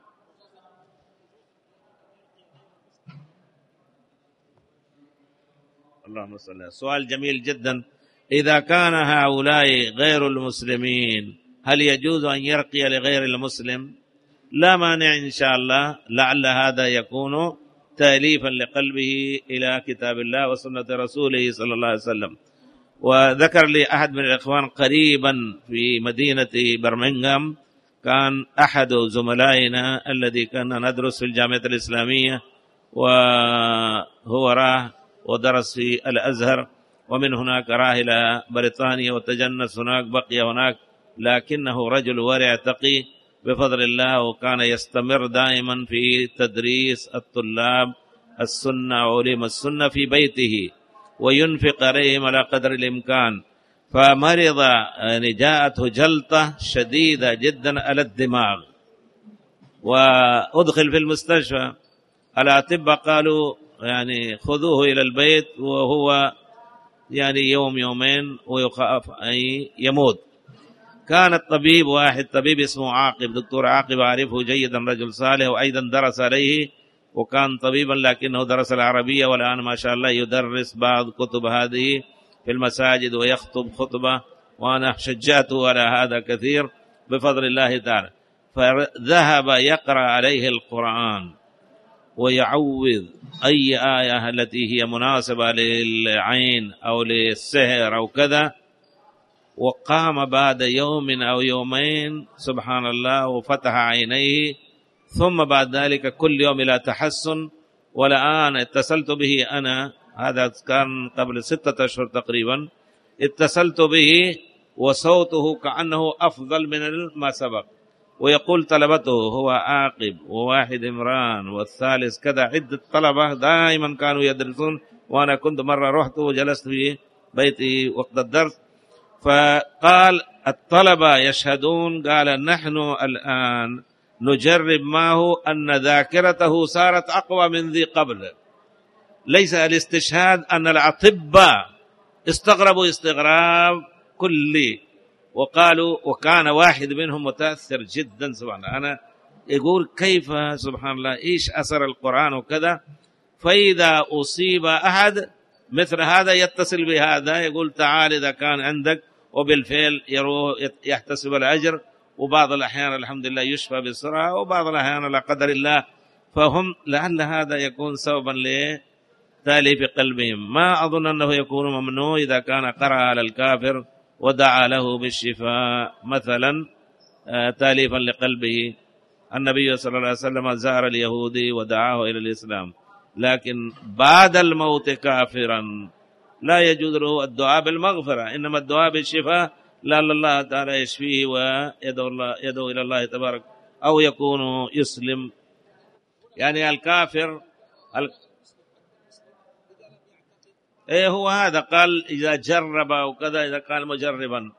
Speaker 1: اللهم صل على. سؤال جميل جدا. إذا كان هؤلاء غير المسلمين هل يجوز أن يرقي لغير المسلم؟ لا مانع إن شاء الله، لعل هذا يكون تأليفا لقلبه إلى كتاب الله وسنة رسوله صلى الله عليه وسلم. وذكر لي أحد من الإخوان قريبا في مدينة برمنغهام، كان أحد زملائنا الذي كنا ندرس في الجامعة الإسلامية، وهو راه ودرس في الأزهر، ومن هناك راه إلى بريطانيا وتجنس هناك، بقي هناك، لكنه رجل ورع تقي بفضل الله، وكان يستمر دائما في تدريس الطلاب السنة وعلوم السنة في بيته وينفق عليهم على قدر الإمكان. فمرض، يعني جاءته جلطة شديدة جدا على الدماغ وأدخل في المستشفى. الأطباء قالوا يعني خذوه إلى البيت وهو يعني يوم يومين ويخاف أن يموت. كان الطبيب واحد طبيب اسمه عاقب، دكتور عاقب أعرفه جيدا، رجل صالح وأيضا درس عليه وكان طبيبا لكنه درس العربية، والآن ما شاء الله يدرس بعض كتب هذه في المساجد ويخطب خطبة، وأنا شجعته على هذا كثير بفضل الله تعالى. فذهب يقرأ عليه القرآن ويعوذ أي آية التي هي مناسبة للعين أو للسحر أو كذا، وقام بعد يوم أو يومين سبحان الله وفتح عينيه، ثم بعد ذلك كل يوم إلى تحسن. والآن اتصلت به أنا، هذا كان قبل ستة أشهر تقريبا، اتصلت به وصوته كأنه أفضل من ما سبق، ويقول طلبته هو عاقب وواحد إمران والثالث كذا، عدة طلبة دائما كانوا يدرسون، وأنا كنت مرة رحت وجلست في بيتي وقت الدرس، فقال الطلبة يشهدون، قال نحن الآن نجرب معه أن ذاكرته صارت أقوى من ذي قبل. ليس الاستشهاد، أن الأطباء استغربوا استغراب كلي، وقالوا، وكان واحد منهم متأثر جدا سبحان الله، أنا يقول كيف سبحان الله إيش أثر القرآن وكذا. فإذا أصيب أحد مثل هذا يتصل بهذا، يقول تعال إذا كان عندك، وبالفعل يروح يحتسب الأجر، وبعض الأحيان الحمد لله يشفى بسرعة، وبعض الأحيان لا قدر الله، فهم لعل هذا يكون سببا لتأليف قلبهم. ما أظن أنه يكون ممنوع إذا كان قرأ على الكافر ودعا له بالشفاء مثلا تأليفا لقلبه. النبي صلى الله عليه وسلم زار اليهودي ودعاه إلى الإسلام، لكن بعد الموت كافرا لا يجوز له الدعاء بالمغفرة، إنما الدعاء بالشفاء لعل الله تعالى يشفيه ويدعو الله يدعو إلى الله تبارك، أو يكون يسلم. يعني الكافر ال... إيه هو هذا قال إذا جرب أو كذا، إذا كان مجربا.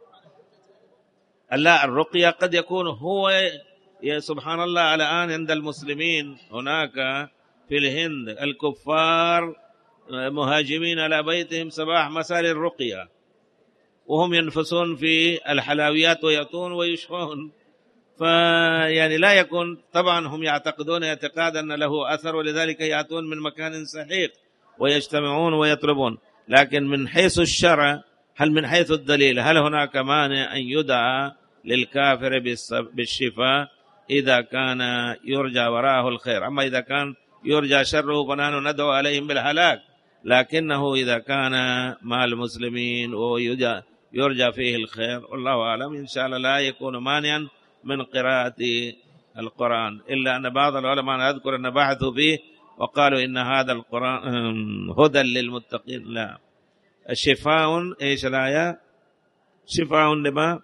Speaker 1: لا، الرقية قد يكون هو، يا سبحان الله الآن عند المسلمين هناك في الهند الكفار مهاجمين على بيتهم صباح مساء الرقية، وهم ينفسون في الحلويات ويأتون ويشفون. فيعني لا يكون، طبعا هم يعتقدون اعتقاد أن له أثر، ولذلك يأتون من مكان صحيح ويجتمعون ويطلبون. لكن من حيث الشرع، هل من حيث الدليل، هل هناك مانع أن يدعى للكافر بالشفاء إذا كان يرجى وراءه الخير؟ أما إذا كان يرجى شره فنحن ندعو عليهم بالهلاك، لكنه إذا كان مع المسلمين ويرجى فيه الخير والله أعلم، إن شاء الله لا يكون مانعا من قراءة القرآن. إلا أن بعض العلماء أذكر أن بحثوا فيه وقالوا إن هذا القرآن هدى للمتقين. لا، الشفاء إيش الآية؟ شفاء لما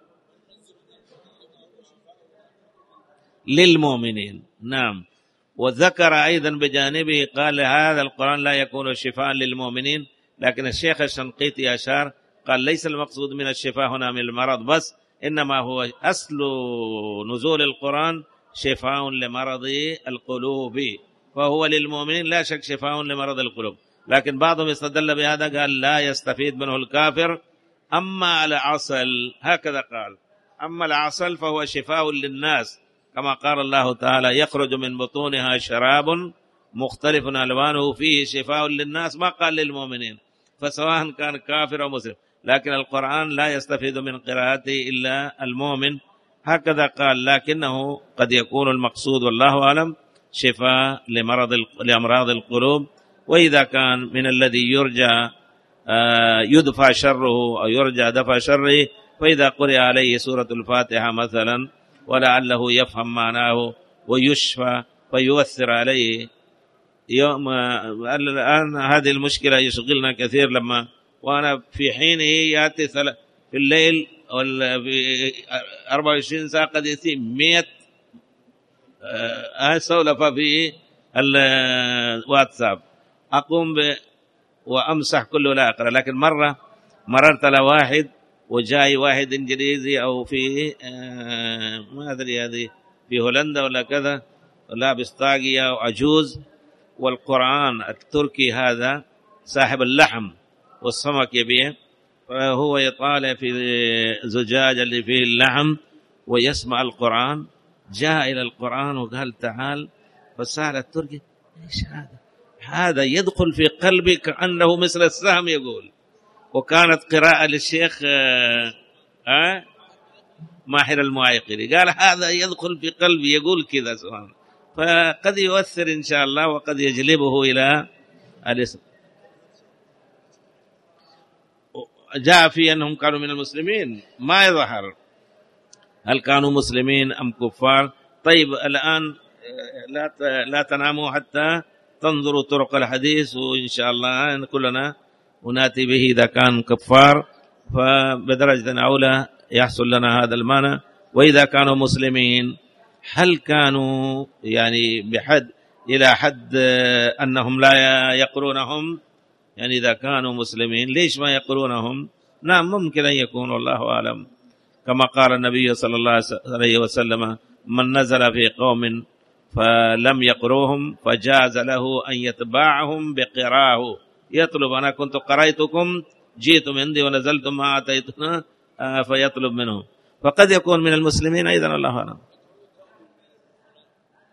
Speaker 1: للمؤمنين. نعم. وذكر أيضا بجانبه قال هذا القرآن لا يكون شفاء للمؤمنين، لكن الشيخ الشنقيطي أشار قال ليس المقصود من الشفاء هنا من المرض بس، إنما هو أصل نزول القرآن شفاء لمرض القلوب، فهو للمؤمنين لا شك شفاء لمرض القلوب. لكن بعضهم استدل بهذا قال لا يستفيد منه الكافر. أما العسل هكذا قال، أما العسل فهو شفاء للناس، كما قال الله تعالى يخرج من بطونها شراب مختلف ألوانه فيه شفاء للناس، ما قال للمؤمنين، فسواء كان كافر أو مسلم. لكن القرآن لا يستفيد من قراءته إلا المؤمن، هكذا قال. لكنه قد يكون المقصود والله أعلم شفاء لمرض لأمراض القلوب. وإذا كان من الذي يرجى يدفع شره أو يرجى دفع شره، فإذا قرأ عليه سورة الفاتحة مثلا ولعله يفهم معناه ويشفى فيؤثر عليه. يوم الآن هذه المشكلة يشغلنا كثير، لما وأنا في حينه يأتي في الليل في أربعة وعشرين ساعة قد يأتي مئة سولفة في الواتساب، أقوم ب وأمسح كله لا أقرأ. لكن مرة مررت على واحد وجاي واحد إنجليزي أو في ما أدري هذه في هولندا ولا كذا، لابس طاقية وعجوز، والقرآن التركي هذا صاحب اللحم والسمك يبيع، فهو يطالع في زجاج اللي فيه اللحم ويسمع القرآن. جاء إلى القرآن وقال تعال، فسأل التركي إيش هذا؟ هذا يدخل في قلبي كأنه مثل السهم يقول. وكانت قراءة للشيخ آه ماهر المعيقري، قال هذا يدخل في قلبي يقول كذا سبحان. فقد يؤثر إن شاء الله وقد يجلبه إلى الاسم. جاء في أنهم كانوا من المسلمين، ما يظهر هل كانوا مسلمين أم كفار. طيب الآن لا لا تناموا حتى تنظروا طرق الحديث، وإن شاء الله كلنا وناتي به إذا كان كفار، فبدرجة أولى يحصل لنا هذا المعنى. وإذا كانوا مسلمين هل كانوا يعني بحد إلى حد أنهم لا يقرونهم؟ يعني إذا كانوا مسلمين ليش ما يقرونهم؟ نعم ممكن أن يكون، والله أعلم. كما قال النبي صلى الله عليه وسلم من نزل في قوم فلم يقروهم فجاز له أن يتبعهم بقراه، يطلب أنا كنت قرأتكم جئتم عندي ونزلتم ما أتيتنا فيطلب منهم. فقد يكون من المسلمين أيضا، الله أعلم.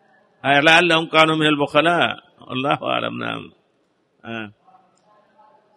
Speaker 1: لعلهم كانوا من البخلاء، الله أعلم. نعم. آه.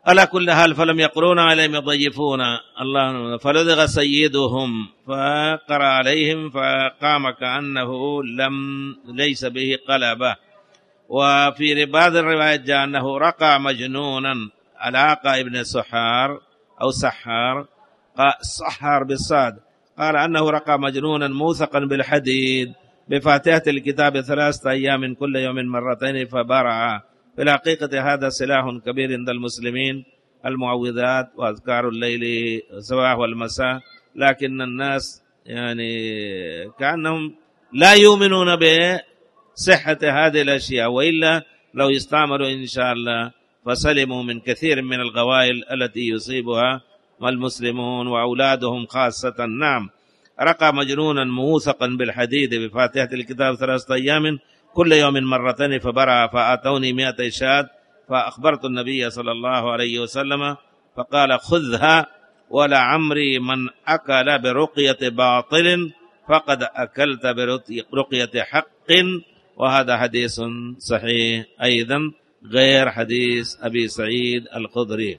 Speaker 1: على كل حال فلم يقرون عليهم يضيفون الله، فلدغ سيدهم فقرأ عليهم فقام كأنه لم ليس به قلبه. وفي بعض الروايات جاء أنه رقى مجنونا علاقة ابن سحار أو سحار، سحار بالصاد، قال أنه رقى مجنونا موثقا بالحديد بفاتحة الكتاب ثلاثة أيام كل يوم مرتين فبرع. في الحقيقة هذا سلاح كبير عند المسلمين، المعوذات وأذكار الليل الصباح والمساء، لكن الناس يعني كأنهم لا يؤمنون بصحة هذه الأشياء، وإلا لو يستعملوا إن شاء الله فسلموا من كثير من الغوائل التي يصيبها المسلمون وأولادهم خاصة. نعم، رقى مجنونا موثقا بالحديد بفاتحة الكتاب ثلاثة أيام كل يوم مرتين فبرع، فأتوني مئة شاة فأخبرت النبي صلى الله عليه وسلم فقال خذها، ولعمري من أكل برقية باطل فقد أكلت برقية حق. وهذا حديث صحيح أيضا غير حديث أبي سعيد الخدري.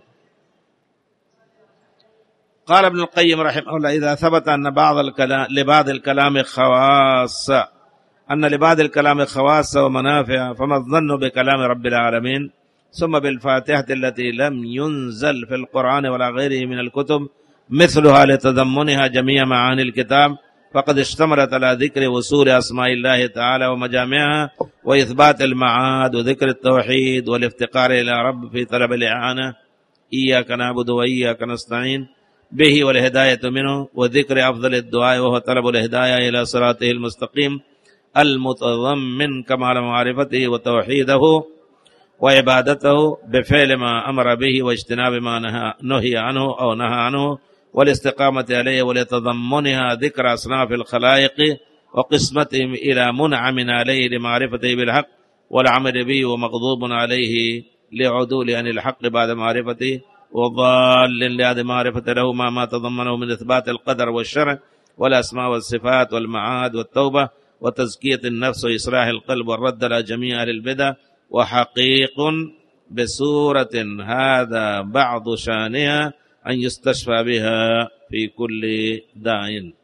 Speaker 1: قال ابن القيم رحمه الله إذا ثبت أن بعض الكلام لبعض الكلام خواص أن لبعض الكلام خواص ومنافع، فما الظن بكلام رب العالمين ثم بالفاتحة التي لم ينزل في القرآن ولا غيره من الكتب مثلها لتضمنها جميع معاني الكتاب، فقد اشتملت على ذكر وصول أسماء الله تعالى ومجامعها وإثبات المعاد وذكر التوحيد والافتقار إلى رب في طلب الإعانة، إياك نعبد وإياك نستعين به والهداية منه، وذكر أفضل الدعاء وهو طلب الهداية إلى صراطه المستقيم المتضمن كمال معرفته وتوحيده وعبادته بفعل ما أمر به واجتناب ما نهي عنه أو نهى عنه والاستقامة عليه، ولتضمنها ذكر أصناف الخلائق وقسمتهم إلى منعم عليه لمعرفته بالحق والعمل به ومغضوب عليه لعدول عن الحق بعد معرفته وضال لعدم معرفة له ما ما تضمنه من إثبات القدر والشرع والأسماء والصفات والمعاد والتوبة وتزكية النفس وإصلاح القلب والرد على جميع أهل البدع. وحقيق بسورة هذا بعض شانها أن يستشفى بها في كل داع.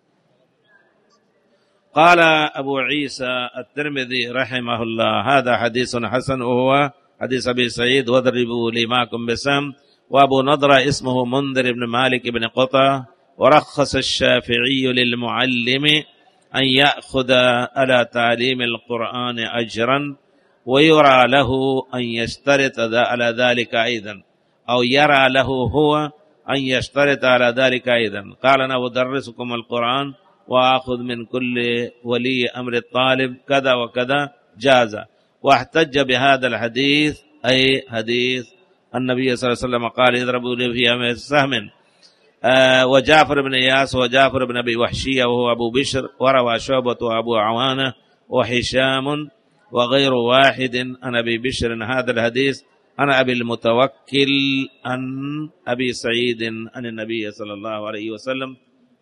Speaker 1: قال أبو عيسى الترمذي رحمه الله هذا حديث حسن وهو حديث أبي سعيد واضربوا لي معكم بسام. وأبو نضرة اسمه منذر بن مالك بن قطة. ورخص الشافعي للمعلم أن يأخذ على تعليم القرآن أجرا، ويرى له أن يشترط على ذلك أيضا، أو يرى له هو أن يشترط على ذلك أيضا. قال أنا أدرسكم القرآن وأخذ من كل ولي أمر الطالب كذا وكذا جاز. واحتج بهذا الحديث أي حديث النبي صلى الله عليه وسلم قال اضربوا لي في سهم. آه وجعفر بن إياس وجعفر بن أبي وحشية وهو أبو بشر، وروى شعبة وأبو عوانة وحشام وغير واحد عن أبي بشر هذا الحديث عن أبي المتوكل عن أبي سعيد عن النبي صلى الله عليه وسلم.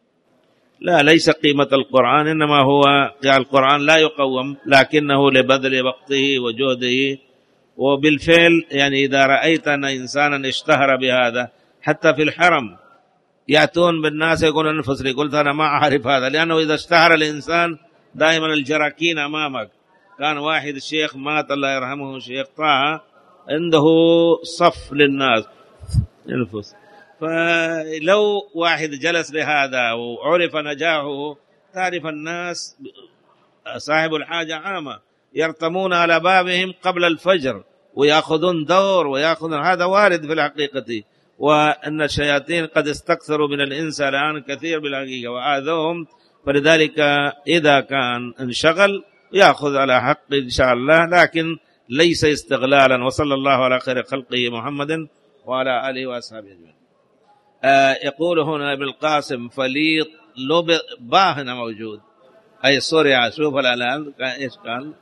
Speaker 1: لا ليس قيمة القرآن، إنما هو القرآن لا يقوم، لكنه لبذل وقته وجهده. وبالفعل يعني إذا رأيت أن إنسانا اشتهر بهذا حتى في الحرم يأتون بالناس يقول أنفسي، قلت أنا ما أعرف هذا، لأنه إذا اشتهر الإنسان دائما الجراكين أمامك. كان واحد الشيخ مات الله يرحمه شيخ طه عنده صف للناس ينفس، فلو واحد جلس لهذا وعرف نجاحه تعرف الناس صاحب الحاجة عامة يرتمون على بابهم قبل الفجر ويأخذون دور ويأخذون، هذا وارد في الحقيقة. وأن الشياطين قد استكثروا من الإنس الآن كثير بالحقيقة وآذوهم، فلذلك إذا كان انشغل يأخذ على حق إن شاء الله، لكن ليس استغلالا. وصلى الله على خير خلقه محمد وعلى آله وأصحابه أجمعين. آه يقول هنا ابن القاسم فليط لب باهنا موجود أي سوريا، شوف الآن إيش قال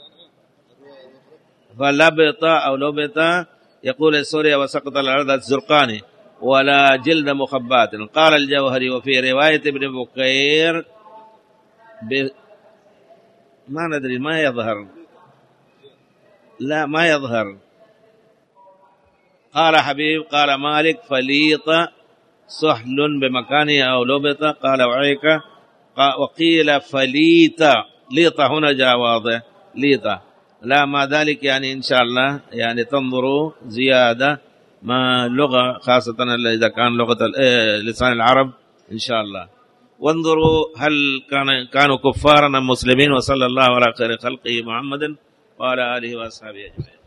Speaker 1: فلبط أو لبط، يقول سوريا وسقط الأرض الزرقاني ولا جلد مخبات. قال الجوهري وفي رواية ابن بكير ب... ما ندري ما يظهر، لا ما يظهر. قال حبيب قال مالك فليط سهل بمكانه أو لبط قال وعيك وقيل فليت ليط هنا جاء واضح ليط لا ما ذلك يعني إن شاء الله يعني تنظروا زيادة ما لغة خاصة إذا كان لغة لسان العرب إن شاء الله. وانظروا هل كان كانوا كفارا أم مسلمين. وصلى الله على خير خلقه محمد وعلى آله وأصحابه أجمعين.